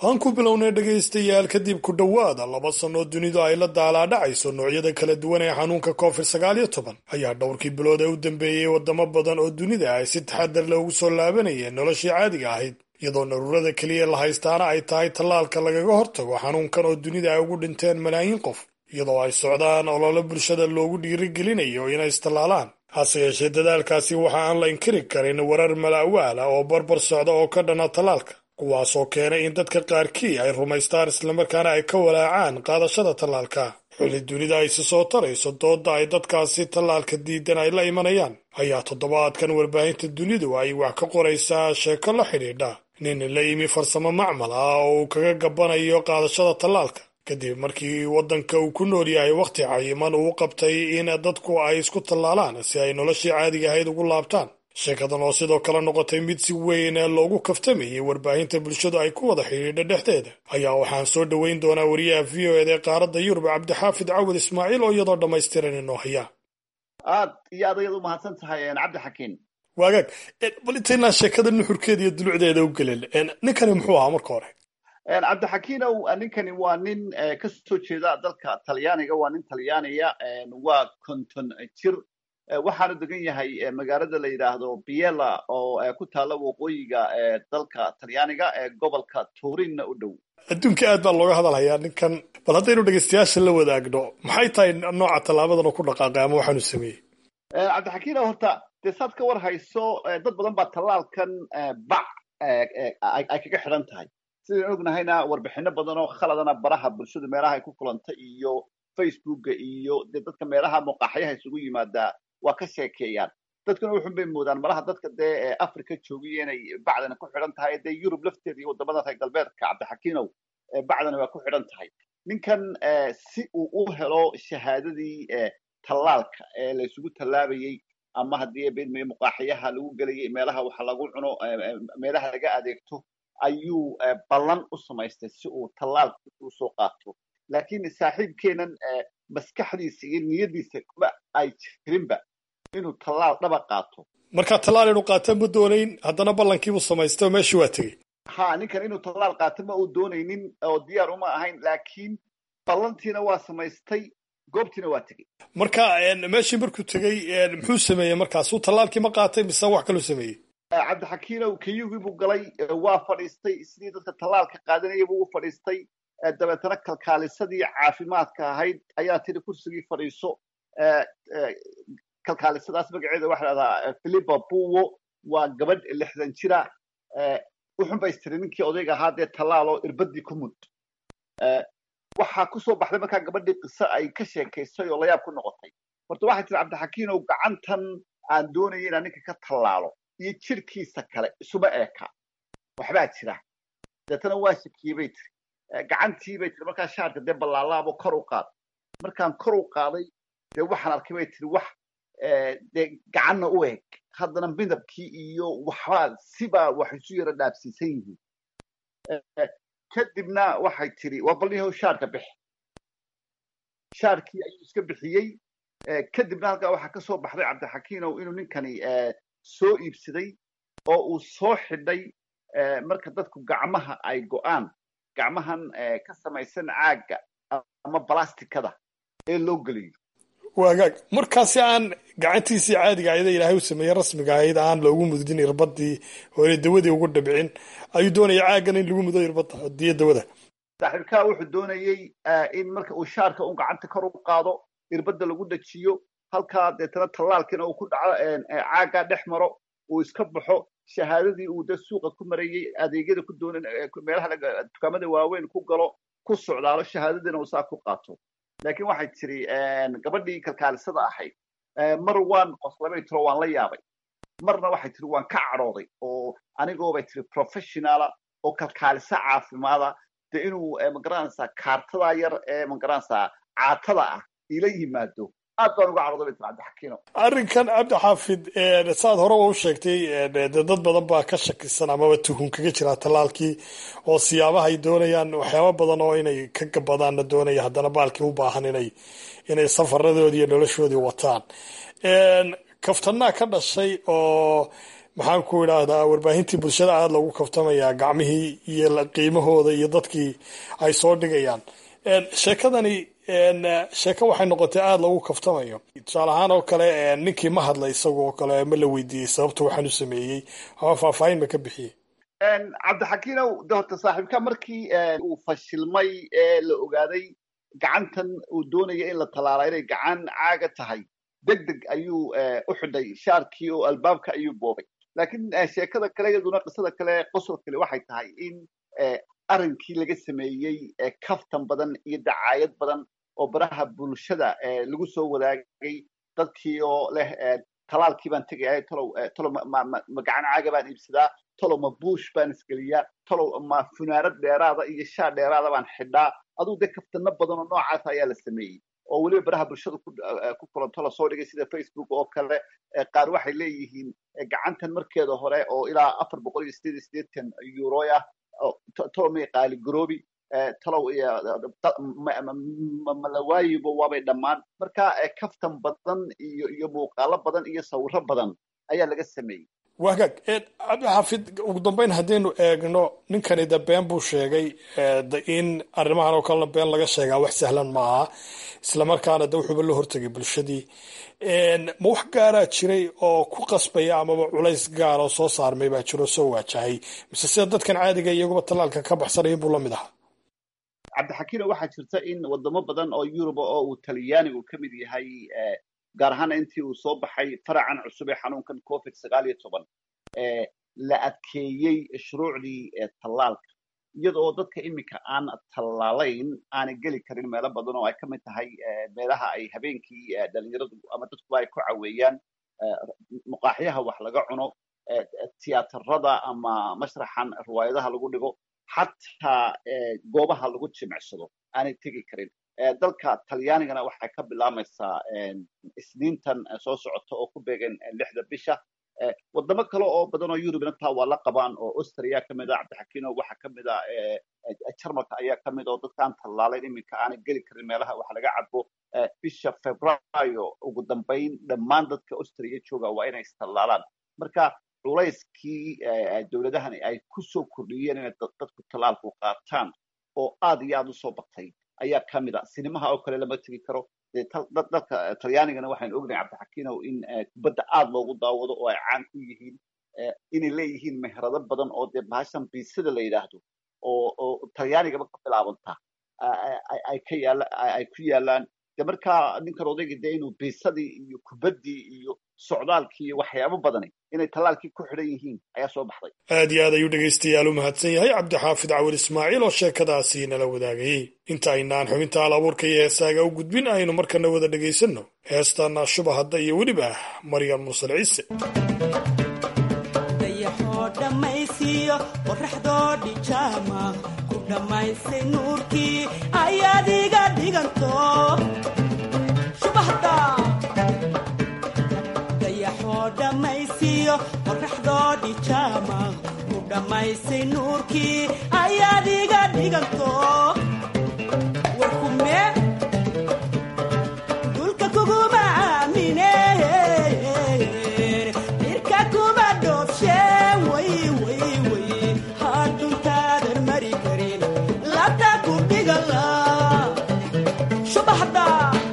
[SPEAKER 1] aan ku bilownay dhegaystayaal kadib ku dhowaada 2 sannoo dunidu ay la daalaadhacayso noocyada kala duwan ee xanuunka covid-19 ayaa dhowrkii bilood ee u dambeeyey waddamo badan oo dunida ay si taxadar leh ugu soo laabanayeen noloshii caadiga ahayd iyadoo naruurada keliya la haystaana ay tahay tallaalka lagaga hortago xanuunkan oo dunida ay ugu dhinteen malaayiin qof iyadoo ay socdaan olole bulshada loogu dhiirigelinayo inay istallaalaan hase yeeshee dadaalkaasi waxa aan la inkiri karin warar mala'waal ah oo barbar socda oo ka dhana tallaalka kuwaasoo keenay in dadka qaarkii ay rumaystaan islamarkaana ay ka walaacaan qaadashada tallaalka xilli dunida ay si soo tarayso doodda ay dadkaasi tallaalka diidan ay la imanayaan ayaa toddobaadkan warbaahinta dunidu ay wax ka qoraysaa sheeko la xidhiidha nin la yimi farsamo macmal ah oo uu kaga gabbanayo qaadashada tallaalka kadib markii waddanka uu ku nool yahay wakhti cayiman uu qabtay in dadku ay isku tallaalaan si ay noloshii caadiga ahayd ugu laabtaan sheekadan oo sidoo kale noqotay mid si weyn loogu kaftamayay warbaahinta bulshadu ay ku wada xidhiidha dhexdeeda ayaa waxaan soo dhoweyn doonaa wariyaha v o eda ee qaaradda yurub cabdixaafid cawad ismaaciil oo iyadoo dhammaystiran inoo haya
[SPEAKER 10] aad iyo aad ayaad u mahadsan tahay cabdixakiin
[SPEAKER 1] waagaag bal intaynaan sheekada nuxurkeeda iyo dulucdeeda u gelin ninkani muxuu ahaa marka hore
[SPEAKER 10] cabdixakiinow ninkani waa nin ka soo jeeda dalka talyaaniga waa nin talyaaniya waa 50 jir waxaanu degan yahay magaalada la yidhaahdo biella oo ku taalla waqooyiga dalka talyaaniga ee gobolka turinna u dhow
[SPEAKER 1] adduunka aad baa looga hadalhayaa ninkan bal haddaynu dhegaystayaasha la wadaagno maxay tahay nooca tallaabadan oo ku dhaqaaqay ama waxaanu sameeyey
[SPEAKER 10] cabdixakiinow horta dee saad ka war hayso dad badan baa tallaalkan bac ay kaga xidhan tahay sidaan ognahayna warbixino badan oo khaladana baraha bulshadu meelaha ay ku kulantay iyo facebooka iyo dee dadka meelaha muuqaaxyaha isugu yimaadaa waa ka sheekeeyaan dadkuna wuxun bay moodaan malaha dadka dee africa joogiya inay bacdana ku xidhan tahay dee yurub lafteeda iyo waddamada reer galbeedka cabdixakiinow bacdana waa ku xidhan tahay ninkan si uu u helo shahaadadii tallaalka ee la isugu tallaabayey ama haddii beedmaya muqaaxyaha lagu gelayay meelaha waxa lagu cuno meelaha laga adeegto ayuu ballan u samaystay si uu tallaalka u soo qaato laakiin saaxiibkeenan maskaxdiisa iyo niyadiisa kuma ay jirinba inuu tallaal dhaba qaato
[SPEAKER 1] marka tallaal inuu qaato ma doonayn haddana ballankiibuu samaystay oo meeshii waa tegey
[SPEAKER 10] ha ninkan inuu tallaal qaato ma uu doonaynin oo diyaar uma ahayn laakiin ballantiina waa samaystay goobtiina waa tegey
[SPEAKER 1] marka meeshii markuu tegey muxuu sameeyey markaasuu tallaalkii ma qaatay mise wax kaluu sameeyey
[SPEAKER 10] cabdixakiinow kayugii buu galay waa fadhiistay sidii dadka tallaalka qaadanaya buu u fadhiistay dabeetana kalkaalisadii caafimaadka ahayd ayaa tiri kursigii fadhiiso kalkaalisadaas magaceeda waxa lahahdaa philipa buwo waa gabadh 60 jira wuxun ba istiri ninkii odayga ahaa dee tallaaloo irbadii ku mud waxaa kusoo baxday markaa gabadhii qiso ay ka sheekaysay oo layaab ku noqotay horta waxay tiri cabdixakiinow gacantan aan doonaya inaan ninka ka tallaalo iyo jirkiisa kale isuma eeka waxbaa jira deetana waa shakiyey bay tiri gacantii bay tiri markaa shaarka dee ballaalaabo kor u qaad markaan kor u qaaday dee waxaan arkay bay tiri wax dee gacanna u eg haddana midabkii iyo waxbaa sibaa wax isu yara dhaabsiisan yihiin kadibna waxay tiri waa balniyahow shaarka bix shaarkii ayuu iska bixiyey kadibna halkaa waxaa ka soo baxday cabdixakiinow inuu ninkani soo iibsaday oo uu soo xidhay marka dadku gacmaha ay go'aan gacmahan ka samaysan caagga ama balastikada ee loo geliyo
[SPEAKER 1] waagaag markaasi aan gacantiisii caadiga ayada ilaahay u sameeyey rasmiga ahayd aan loogu mudin irbadii oo inay dawadii ugu dhabcin ayuu doonaya caaggan in lagu mudo irbadda diyo dawada
[SPEAKER 10] saaxiibkaa wuxuu doonayey in marka uu shaarka un gacanta kor u qaado irbadda lagu dhajiyo halkaa deetana tallaalkiina uu ku dhaco caaggaa dhex maro uu iska baxo shahaadadii uu de suuqa ku marayey adeegyada ku doonan meelaha dukaamada waaweyn ku galo ku socdaalo shahaadadiina uu saa ku qaato laakiin waxay tiri gabadhii kalkaalisada ahayd mar waan qoslabay tiro waan la yaabay marna waxay tiri waan ka cadhooday oo anigoobay tiri professionala oo kalkaalisa caafimaada de inuu magaranaysaa kaartada yar ee magaranaysaa caatada ah ila yimaado aad baan uga cadhooday bay tiri cabdixakiino
[SPEAKER 1] arrinkan cabdixaafid saad hore u sheegtay dad badan baa ka shakisan amaba tuhun kaga jira tallaalkii oo siyaabaha ay doonayaan waxyaaba badan oo inay ka gabadaanna doonaya haddana baalkii u baahan inay safaradoodii iyo noloshoodii wataan kaftanaa ka dhashay oo maxaan ku idhaahdaa warbaahintii bulshada aada lagu kaftamayaa gacmihii iyo qiimahooda iyo dadkii ay soo dhigayaan. Sheekadani sheeko waxay noqotay aada lagu kaftamayo. Tusaale ahaan oo kale ninkii ma hadla isagoo kale ma la weydiiyey sababta waxaan u sameeyey ama faahfaahin ma ka bixiyey.
[SPEAKER 10] cabdixakiinow de horta saaxiibka markii uu fashilmay la ogaaday gacantan uu doonaya in la talaala inay gacan caaga tahay degdeg ayuu u xidhay shaarkii oo albaabka ayuu boobay. laakiin sheekada kale iyaduna qisada kale qosol kale waxay tahay in arrinkii laga sameeyey kaftan badan iyo dacaayad badan oo baraha bulshada lagu soo wadaagay dadkii oo leh talaalkii baan tegaya talow ma gacan caaga baan iibsadaa, talow ma buush baan isgeliyaa, talow ma funaanad dheeraada iyo shaar dheeraada baan xidhaa. aduu de kaftano badan oo noocaas ayaa la sameeyey oo weliba baraha bulshada ku kulanto lasoo dhigay sida Facebook oo kale. qaar waxay leeyihiin gacantan markeeda hore oo ilaa 488 euro ah talow may qaali garoobi, talow malawaayibo waabay dhammaan. marka kaftan badan iyo muuqaalo badan iyo sawiro badan ayaa laga sameeyey.
[SPEAKER 1] wagaag cabdixaafid, ugu dambeyn haddaynu eegno ninkani de been buu sheegay. in arrimahan oo kalena been laga sheegaa wax sahlan maaha, islamarkaana de wuxuuba la hortegay bulshadii. ma wax gaaraa jiray oo ku qasbaya amaba culays gaar oo soo saarmay baa jiro soo waajahay, mise sida dadkan caadiga iyaguba talaalka ka baxsanayin buu la mid ahaa?
[SPEAKER 10] cabdixakiino waxaa jirta in wadamo badan oo yuruba oo uu talyaanigu ka mid yahay, gaar ahaana intii uu soo baxay faracan cusub ee xanuunkan COVID-19 la adkeeyey shuruucdii tallaalka, iyadoo dadka iminka aan tallaalayn aanay geli karin meelo badan oo ay ka mid tahay meelaha ay habeenkii dhalinyaradu ama dadkuba ay ku caweeyaan, muqaaxyaha wax laga cuno, tiyaatarada ama mashraxan riwaayadaha lagu dhigo, xataa goobaha lagu jimicsado aanay tegi karin. dalka talyaanigana waxay ka bilaamaysaa isniintan soo socota oo ku beegan 6 bisha. wadamo kale oo badan oo yurubna taa waa la qabaan, oo austria ka mid ah cabdixakiino, waxaa ka mid ah jarmalka ayaa ka mid oo dadkaan tallaalayn iminka aanay geli karin meelaha wax laga cabo. bisha febraayo ugu dambayn dhammaan dadka austria jooga waa inay istallaalaan. marka culayskii dowladahani ay ku soo kordhiyeen inay dadku tallaalku qaataan oo aad iyo aad u soo batay ayaa ka mid ah. sinimaha oo kale lama tegi karo. dadka talyaanigana waxaynu ognahay cabdixakiinow in kubadda aad loogu daawado oo ay caan ku yihiin, inay leeyihiin meherado badan oo dee bahashan biisada la yidhaahdo oo talyaanigaba ka bilaabanta ay ku yaalaan. de markaa ninkan odayga de inuu biisadii iyo kubaddii iyo socdaalkii iyo waxyaabo badani inay tallaalkii ku xidhan yihiin ayaa soo baxday.
[SPEAKER 1] aad iyo aad ayuu dhegaystayaal u mahadsan yahay cabdixaafid cawil ismaaciil oo sheekadaasi nala wadaagayey. inta aynaan xubinta hal abuurka iyo heesaaga u gudbin aynu markana wada dhegaysanno heestaana shuba hadda iyo weliba maryam mursal ciise.
[SPEAKER 12] dayaxoo dhammaysiiyo qoraxdoo dhijaama ku dhammaysay nuurkii ayaad iga dhiganto shubahda. dayaxoo dhammaysiiyo qoraxdoo dhijaama ku dhammaysay nuurkii ayaad iga dhiganto warkume dulka kuguma aamine dhirka kuma dhoobshe way hadhuntaadan mari karin labta ku dhigala shubahda.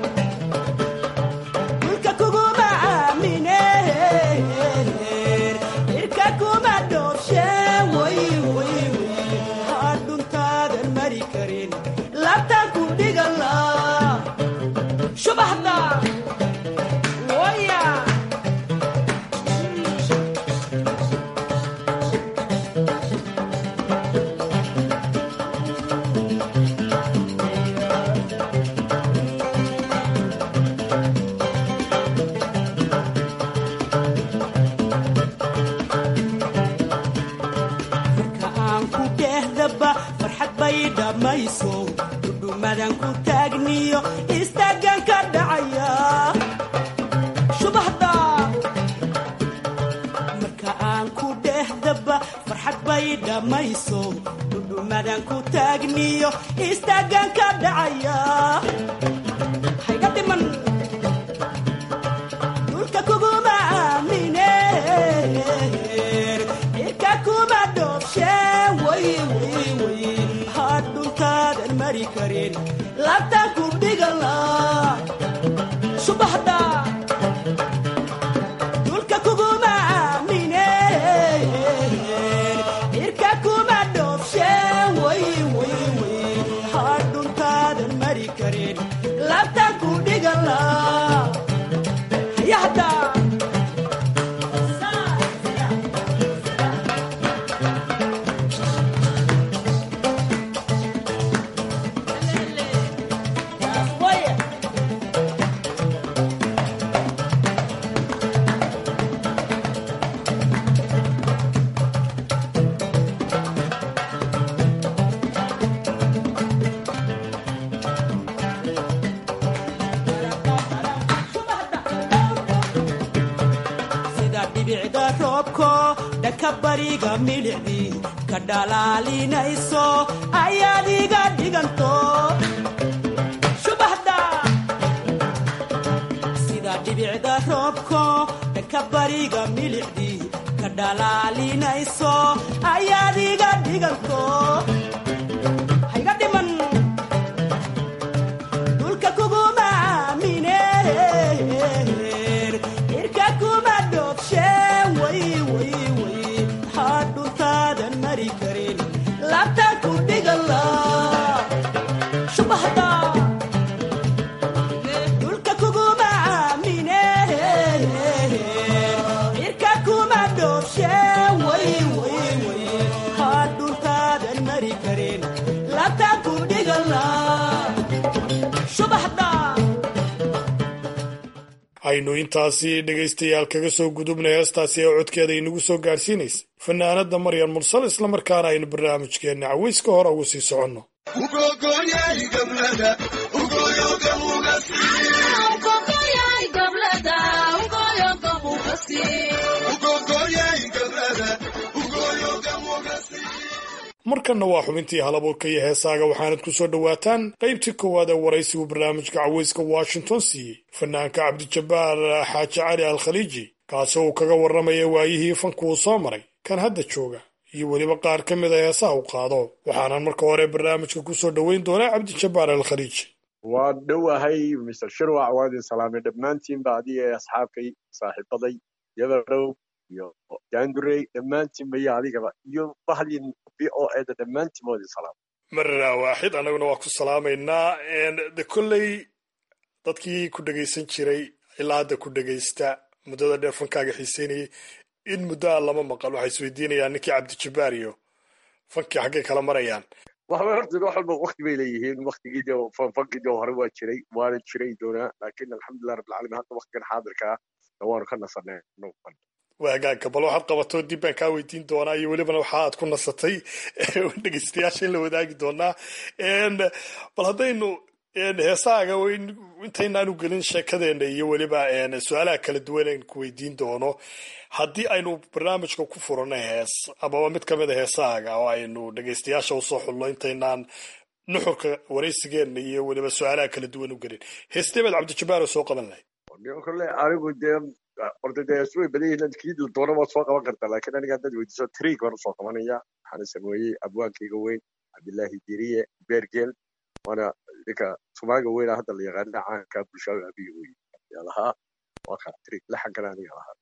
[SPEAKER 12] dulka kuguma aamine dhirka kuma dhoobshe way hadhuntaadan mari karin labta ku dhigala shubahda. waya marka aan ku dhehdaba farxad bay dhammayso dhudhumadan ku taagniyo istaagan ka dhacaya shubahda. marka aan ku dhehdaba farxad bay dhammayso dhudhumadan ku taagniyo istaagan ka dhacaya hayga dhiman dhulka kuguma aamine kuma dhoobshe way way way hadhuntaadan mari karin labtaan ku dhigala subaxda dhulka kuguma aamine irka kuma dhoobshe way way way hadhuntaadan mari karin labtaan ku dhigala hayahda bariga milicdii ka dhalaalinayso ayaad iga dhiganto subaxda sida dhibicda roobko dhanka bariga milicdii ka dhalaalinayso ayaad iga dhiganto hayga dhiman dhulka kuguma aamine irka kuma dhoobshe way way hadhuntaadan mari karin labtaan ku dhigala subaxda dhulka kuguma aamine irka kuma dhoobshe way way way hadhuntaadan mari karin labtaan ku dhigala subaxda
[SPEAKER 1] aynu intaasi dhegaystayaal kaga soo gudubnay heestaasi ee codkeeda inagu soo gaadhsiinaysay fanaanada maryan mursal islamarkaana aynu barnaamijkeenna cawayska hore ugu sii soconno markanna waa xubintii halabuurka iyo heesaaga waxaanad ku soo dhowaataan qaybtii koowaad ee waraysigu barnaamijka cawayska washington siiyey fanaanka cabdijabbaar xaaji cali al khaliiji kaasoo uu kaga warramaya waayihii fanku uu soo maray kan hadda jooga iyo weliba qaar ka mid a heesaha u qaado waxaanan marka hore barnaamijka ku soo dhoweyn doonaa cabdijabbaar al khaliiji
[SPEAKER 11] waa dhowahay mr shirwac waa idin salaamay dhammaantiinba adiga ee asxaabkay saaxiibaday yabarow iyo daandurey dhammaantiinba iyo adigaba iyo bahdin o eda dhammaantiin waa idin salaam
[SPEAKER 1] marra waaxid annaguna waa ku salaamaynaa de kolley dadkii ku dhegaysan jiray ilaa hadda ku dhegaysta muddada dheer fankaaga xiiseynayay in muddo aan lama maqal waxay isweydiinayaan ninkii cabdijabbaar iyo fankii xaggay kala marayaan
[SPEAKER 11] waxba horta wax walba wakti bay leeyihiin waktigii fankii hore waa jiray waana jiray doonaa laakiin alxamdulilah rabbilcaalamiin hadda waktigan xaadirka ah waanu ka nasanay
[SPEAKER 1] waagaagka bal waxaad qabato dib baan kaa weydiin doonaa iyo welibana waxa aad ku nasatay dhegeystayaasha in la wadaagi doonaa bal haddaynu heesaaga intaynaanu gelin sheekadeena iyo weliba su-aalaha kala duwan aan ku weydiin doono haddii aynu barnaamijka ku furano hees amaba mid ka mid a heesaaga oo aynu dhegeystayaasha usoo xulno intaynaan nuxurka waraysigeena iyo weliba su-aalaha kala duwan u gelin heestee baad cabdijabbaar oo soo qaban lahayd
[SPEAKER 11] kole anigu dee orda dee way badan yihiin kii doona waad soo qaban kartaa laakiin aniga haddaad weydiiso triig baan usoo qabanaya waxaana sameeyey abwaankayga weyn cabdillaahi diriye beergeel waana ninka sumaaga weyna hadda la yaqaana caanka bulshaawi abiga wey yaa lahaa waa kaa triig laxankana aniga lahaa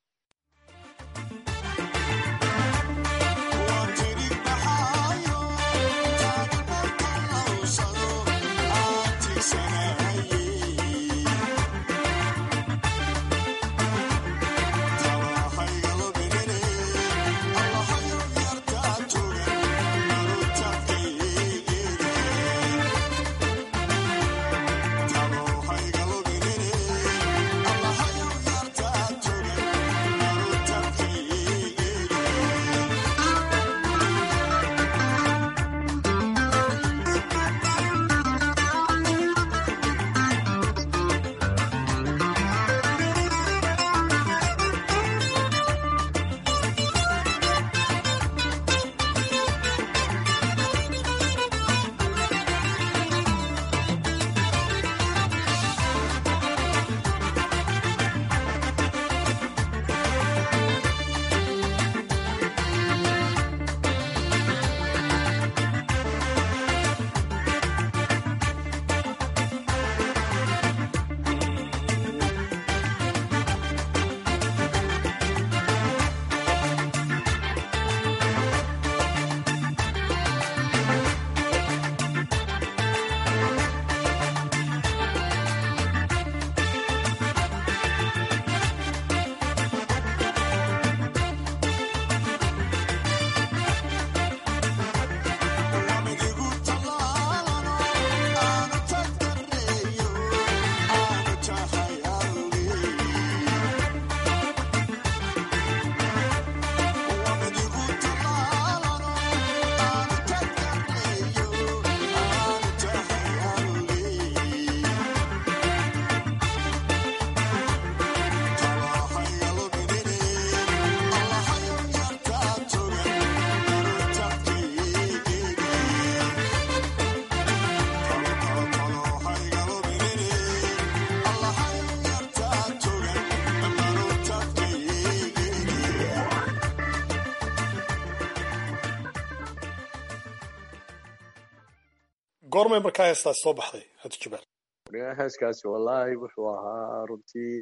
[SPEAKER 1] goormay markaa heestaas soo baxday hadu jibaar
[SPEAKER 11] heeskaasi wallaahi wuxuu ahaa runtii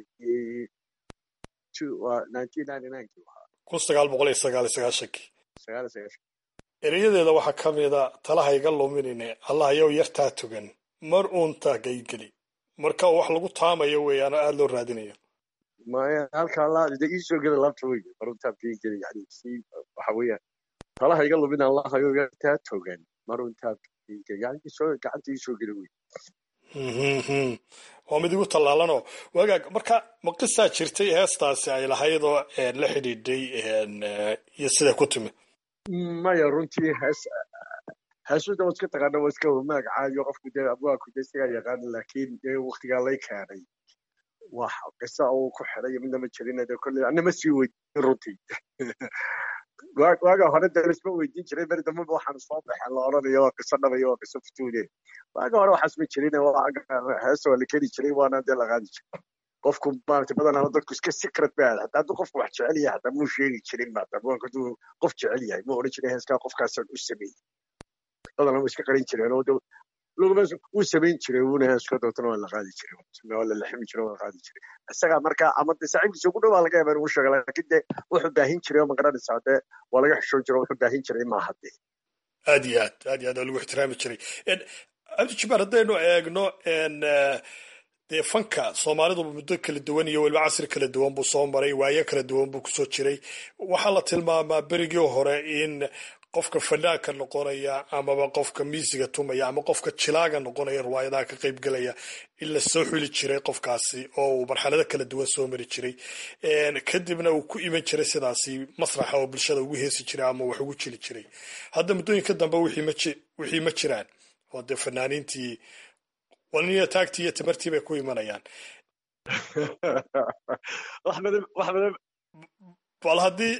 [SPEAKER 1] 1999 erayadeeda waxaa ka mida talaha iga luminine allah yow yartaa tugan mar uuntaa gaygeli marka wax lagu taamayo weeyaan aada loo raadinayo
[SPEAKER 11] maya halka allah iisoo gela laabta wey mar uuntaa gaygeli yani si waxa weeyaan talaha iga lumin allah yow yartaa tugan mar uuntaa gaygeli yani gacanta iisoo geli wey
[SPEAKER 1] waa mid igu tallaalanoo wagaag marka ma qisaa jirtay heestaasi ay lahaydoo la xidhiidhay iyo sida ku timi
[SPEAKER 11] maya runtii heesuda waa iska taqaana waa iska magacaayo qofku dee abwaaku dee isagaa yaqaan laakiin dee waktigaa lay keenay wax qisa uu ku xidhay midna ma jirin dee kolley anna ma sii weydiin runtii waaga hore dee isma weydiin jiray beri dambaba waxaan soo baxeen la odhanayo waa qiso dhabayo waa qiso futuune waaga hore waxaas ma jirin heesa waa la keli jiray waana dee la qaadi jiray qofku maaragtay badanaa dadku iska secret ba hataa hadduu qofku wax jecel yahay hataa muu sheegi jirin maata abwaanku hadduu qof jecel yahay muu odhan jiray heeskaa qofkaasaan u sameeyey badanaa waa iska qarin jireen oo wuu samayn jiray wuuna heeska dootana waa la qaadi jiray waa la laximi jiray waa la qaadi jiray isagaa markaa ama de saaxiibkiisa ugu dhow baa laga yaabaa inuu sheega laakiin dee wuxuu baahin jiray oo magaranaysaa dee waa laga xishoon jiray oo wuxuu baahin jiray maaha dee
[SPEAKER 1] aad iyo aad waa lagu ixtiraami jiray cabdi jibaar haddaynu eegno dee fanka soomaalidu muddo kala duwan iyo weliba casri kala duwan buu soo maray waayo kala duwan buu kusoo jiray waxaa la tilmaamaa berigii hore in qofka fanaanka noqonaya amaba qofka miisiga tumaya ama qofka jilaaga noqonaya riwaayadaha ka qayb gelaya in la soo xuli jiray qofkaasi oo uu marxalado kala duwan soo mari jiray kadibna uu ku iman jiray sidaasi masraxa oo bulshada ugu heesi jiray ama wax ugu jili jiray hadda muddooyinka dambe wixii ma jiraan oo dee fanaaniintii walniya taagtii iyo tamartii bay ku imanayaan bal haddii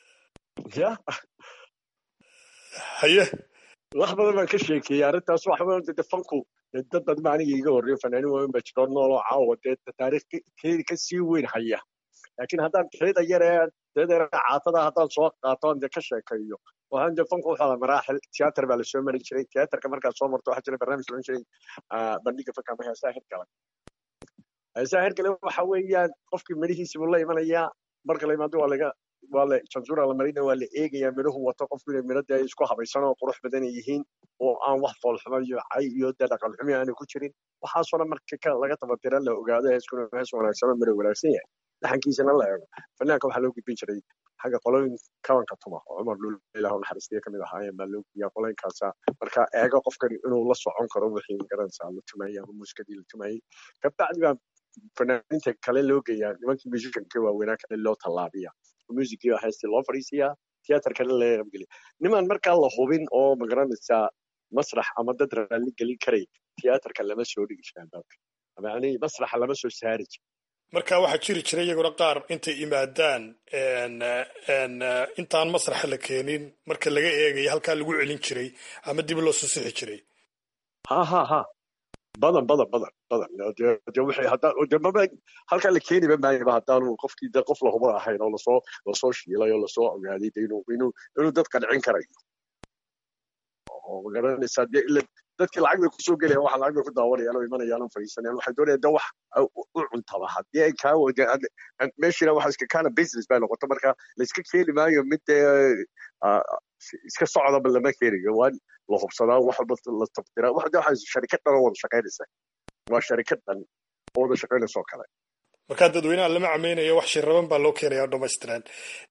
[SPEAKER 1] haye
[SPEAKER 11] wax badan baan ka sheekeeyey arrintaas wax badan dee fanku dad badan baa aniga iga horreeyo fanaanin waaweyn baa jiro nool oo caawa dee taariikhkeedi ka sii weyn haya laakiin haddaan tayada yaree tayada caatada haddaan soo qaato aan dee ka sheekeeyo waxaan dee fanku wuxuu ahaa maraaxil tiyaatar baa lasoo mari jiray tiyaatarka markaad soo marto waxaa jira barnaamij loodhan jiray bandhiga fanka ama heesaha hirgala heesaha hirgale waxa weeyaan qofkii midhihiisi buu la imanayaa marka la imaado waa la jansuura la marina waa la eegayaa midhuhu wato qofku inay midho dee isku habaysan oo qurux badan yihiin oo aan wax foolxumo iyo cay iyo dee dhaqan xumi aanu ku jirin waxaasoo dhan marka laga tabatira la ogaado heeskuna hees wanaagsan oo midho wanaagsan yahay dhaxankiisana la eego fanaanka waxaa loo gudbin jiray xagga qolooyin kabanka tuma oo cumar dhul ilaah naxariistiya kamid ahaayeen baa loo gudbiyaa qolooyinkaasa marka eego qofkan inuu la socon karo wixii garanaysaa la tumayay ama muusikadii la tumayay kabacdi baa fanaaniinta kale loo geeyaa nimankii musicianka waaweynaa kale loo tallaabiya muusigii baa heestii loo fadhiisiyaa tiyaatarkana la qaybgeliya nimaan markaa la hubin oo magaranaysaa masrax ama dad raalli gelin karay tiyaatarka lama soo dhigi jiraa dalka ama yani masraxa lama soo saari jira
[SPEAKER 1] marka waxaa jiri jiray iyaguna qaar intay imaadaan intaan masraxa la keenin marka laga eegaya halkaa lagu celin jiray ama dib loo soo sixi jiray
[SPEAKER 11] ha badan dee wixii haddaan halkaa la keeniba maayaba haddaanu qofkii dee qof lahuba ahayn oo lasoo shiilay oo lasoo ogaaday de inuu dad qancin karayo oo magaranaysaa dee dadkii lacag bay kusoo gelaya waxa lacag bay ku daawanayaan oo imanayaan oo fadhiisanayaan waxay doonayaan dee wax u cuntaba haddii ay meeshiina waxa iska kaana business bay noqoto marka la iska keeni maayo mid dee iska socdaba lama keenayo waa la hubsadaa wax walba la tabtiraa waxa sharikad dhan oo wada shaqaynaysa waa sharikad dhan oo wada shaqaynaysa oo kale
[SPEAKER 1] markaa dadweynaha lama cameynayo wax shiraban baa loo keenaya oo dhamaystiran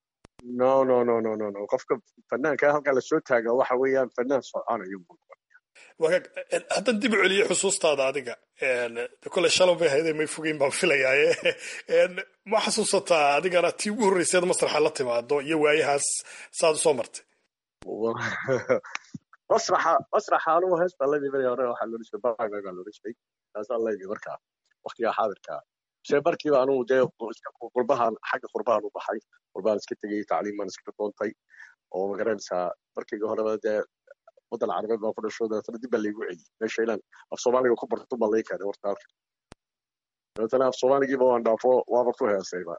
[SPEAKER 11] no qofka fanaanka halkaa lasoo taaga waxa weeyaan fanaan soconayo
[SPEAKER 1] haddan dib u celiyey xusuustaada adiga kolley shalom bay hayday may fogeyn baan filayaaye ma xasuusataa adigana tii ugu horreyseed masraxa la timaado iyo waayahaas saad usoo martay
[SPEAKER 11] masraxa anugu hees baa layimi beri hore waxaa loola jiray baa loola jiray taasaa layimi markaa waktigaa xaadirkaa se markiiba anugu dee xagga qurbahan u baxay qurbahan iska tegay tacliim baan iska doontay oo magaranaysaa markayga horeba dee waddan carabeed baan ku dhasho dabeetana dib baa laygu celiyey meesha inaan af soomaaliga ku barto baa lay keenay wartaarka dabeetana af soomaaligiiba waan dhaafo waaba ku heesayba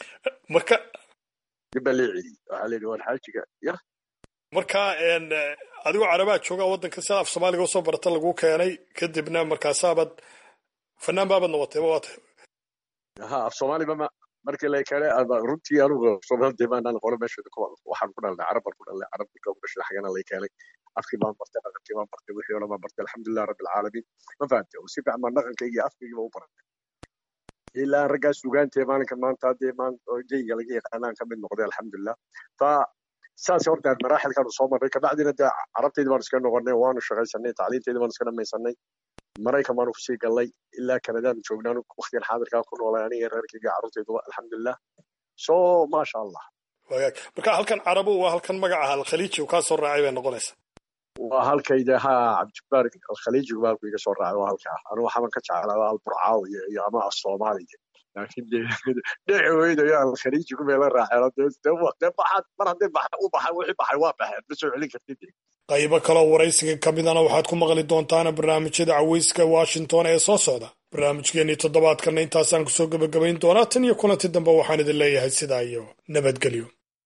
[SPEAKER 1] marka
[SPEAKER 11] dib baa lay celiyey waxaa layidhi waan xaajiga ya
[SPEAKER 1] marka adigoo carabaa jooga waddanka sida af soomaaliga usoo barata lagu keenay kadibna markaasaabad fanaan baabad noqotay waata
[SPEAKER 11] ha af soomaaliba markii la keenay runtii anugu Soomaaliya baan qolo meesha waxaan ku dhalnay carab ku dhalnay carabka ku dhashay xagana la keenay afkii baan bartay dhaqankii baan bartay wixii oo dhan bartay alxamdulillah rabbil caalamiin ma fahamtay oo si fiican dhaqankayga iyo afkayga u bartay ilaa ragga suugaantay maalinka maanta hadee jeyga laga yaqaanaan ka mid noqday alxamdulillah fa saas horta maraaxilkan soo maray ka bacdina carabteedii baan iska noqonay waanu shaqaysanay tacliinteedii baan iska dhamaysanay maraykan baan ku sii galay ilaa kanadaan joognaan waqtigan xaadirkaa ku noolay aniga reerkayga carruurtaydu alxamdulillah soo maasha allah
[SPEAKER 1] marka halkan carabu waa halkan magaca alkhaliiji kaa soo raacay bay noqonaysa
[SPEAKER 11] waa halkayda ha cabdijabbaar alkhaliiji baa ku iga soo raacay waa halkaa anu waxaan ka jeclaa alburcaaw iyo ama asoomaaliya laakiin dhinaci weyda iyo alkhaliiji ku meela raaceen dee baxaad mar haddii u baxay wixii baxay waa baxeen ma soo celin kartid
[SPEAKER 1] qaybo kaloo waraysiga ka midana waxaad ku maqli doontaana barnaamijyada caweyska washington ee soo socda barnaamijkeenii toddobaadkana intaasaan kusoo gebagabayn doonaa tan iyo kulanti dambe waxaan idin leeyahay sidaa iyo nabadgelyo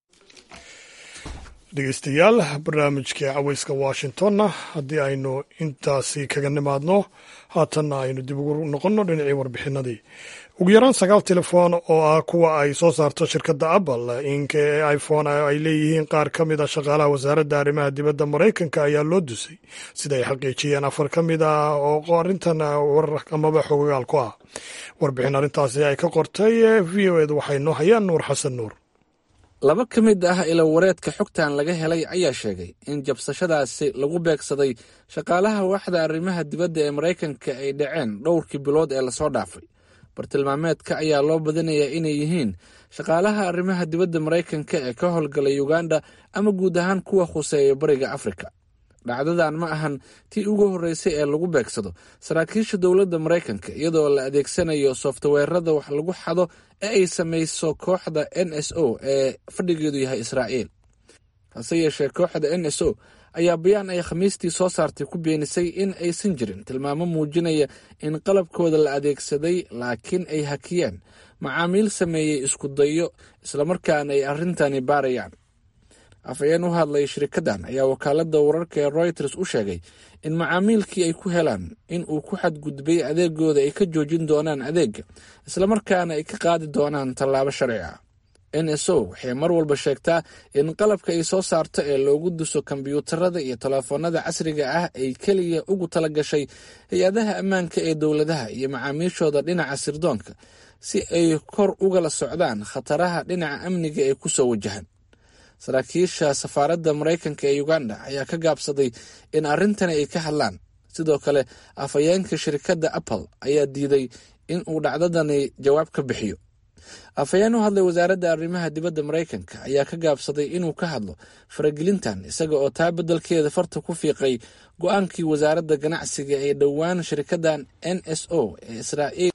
[SPEAKER 1] dhegeystayaal barnaamijka caweyska washingtonna haddii aynu intaasi kaga nimaadno haatanna aynu dib ugu noqonno dhinacii warbixinadii ugu yaraan 9 telefoon oo ah kuwa ay soo saarto shirkadda apple inka ee iphone ay leeyihiin qaar ka mid a shaqaalaha wasaaradda arrimaha dibadda maraykanka ayaa loo dusay sida ay xaqiijiyeen 4 ka mid ah oo arrintan warar amaba xogogaal ku ah warbixin arrintaasi ay ka qortay v o edu waxay noo hayaan nuur xasan nuur
[SPEAKER 13] laba ka mid ah ilo wareedka xogtan laga helay ayaa sheegay in jabsashadaasi lagu beegsaday shaqaalaha waaxda arrimaha dibadda ee maraykanka ay dhaceen dhowrkii bilood ee lasoo dhaafay bartilmaameedka ayaa loo badinayaa inay yihiin shaqaalaha arrimaha dibadda maraykanka ee ka howlgalay uganda ama guud ahaan kuwa khuseeya bariga afrika dhacdadan ma ahan tii ugu horreysay ee lagu beegsado saraakiisha dowladda maraykanka iyadoo la adeegsanayo softweerada wax lagu xado ee ay samayso kooxda NSO ee fadhigeedu yahay Israa'iil hase yeeshee kooxda NSO ayaa bayaan ay khamiistii soo saartay ku beenisay in aysan jirin tilmaamo muujinaya in qalabkooda la adeegsaday laakiin ay hakiyeen macaamiil sameeyey isku dayo islamarkaana ay arrintani baarayaan afayeen u hadlay shirkaddan ayaa wakaaladda wararka ee Reuters u sheegay in macaamiilkii ay ku helaan in uu ku xadgudbay adeegooda ay ka joojin doonaan adeega islamarkaana ay ka qaadi doonaan tallaabo sharci ah NSO waxay mar walba sheegtaa in qalabka ay soo saarto ee loogu duso kombiyuutarada iyo telefoonada casriga ah ay keliya ugu talagashay hay-adaha ammaanka ee dowladaha iyo macaamiishooda dhinaca sirdoonka si ay kor ugala socdaan khataraha dhinaca amniga ee ku soo wajahan saraakiisha safaaradda maraykanka ee uganda ayaa ka gaabsaday in arrintani ay ka hadlaan sidoo kale afhayeenka shirkadda apple ayaa diiday in uu dhacdadani jawaab ka bixiyo afhayeen u hadlay wasaaradda arrimaha dibadda maraykanka ayaa ka gaabsaday inuu ka hadlo faragelintan isaga oo taa beddelkeeda farta ku fiiqay go-aankii wasaaradda ganacsiga ee dhowaan shirkaddan NSO ee Israa'iil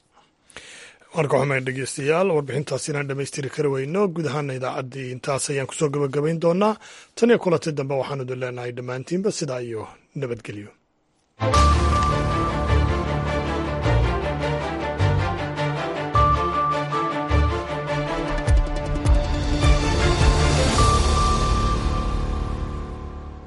[SPEAKER 1] warka xumeyn dhegeystayaal warbixintaas inaan dhammaystiri kari weyno guud ahaana idaacaddii intaas ayaan kusoo gabagabayn doonaa tan iyo kulanti dambe waxaanu idin leenahay dhammaantiinba sidaa iyo nabadgelyo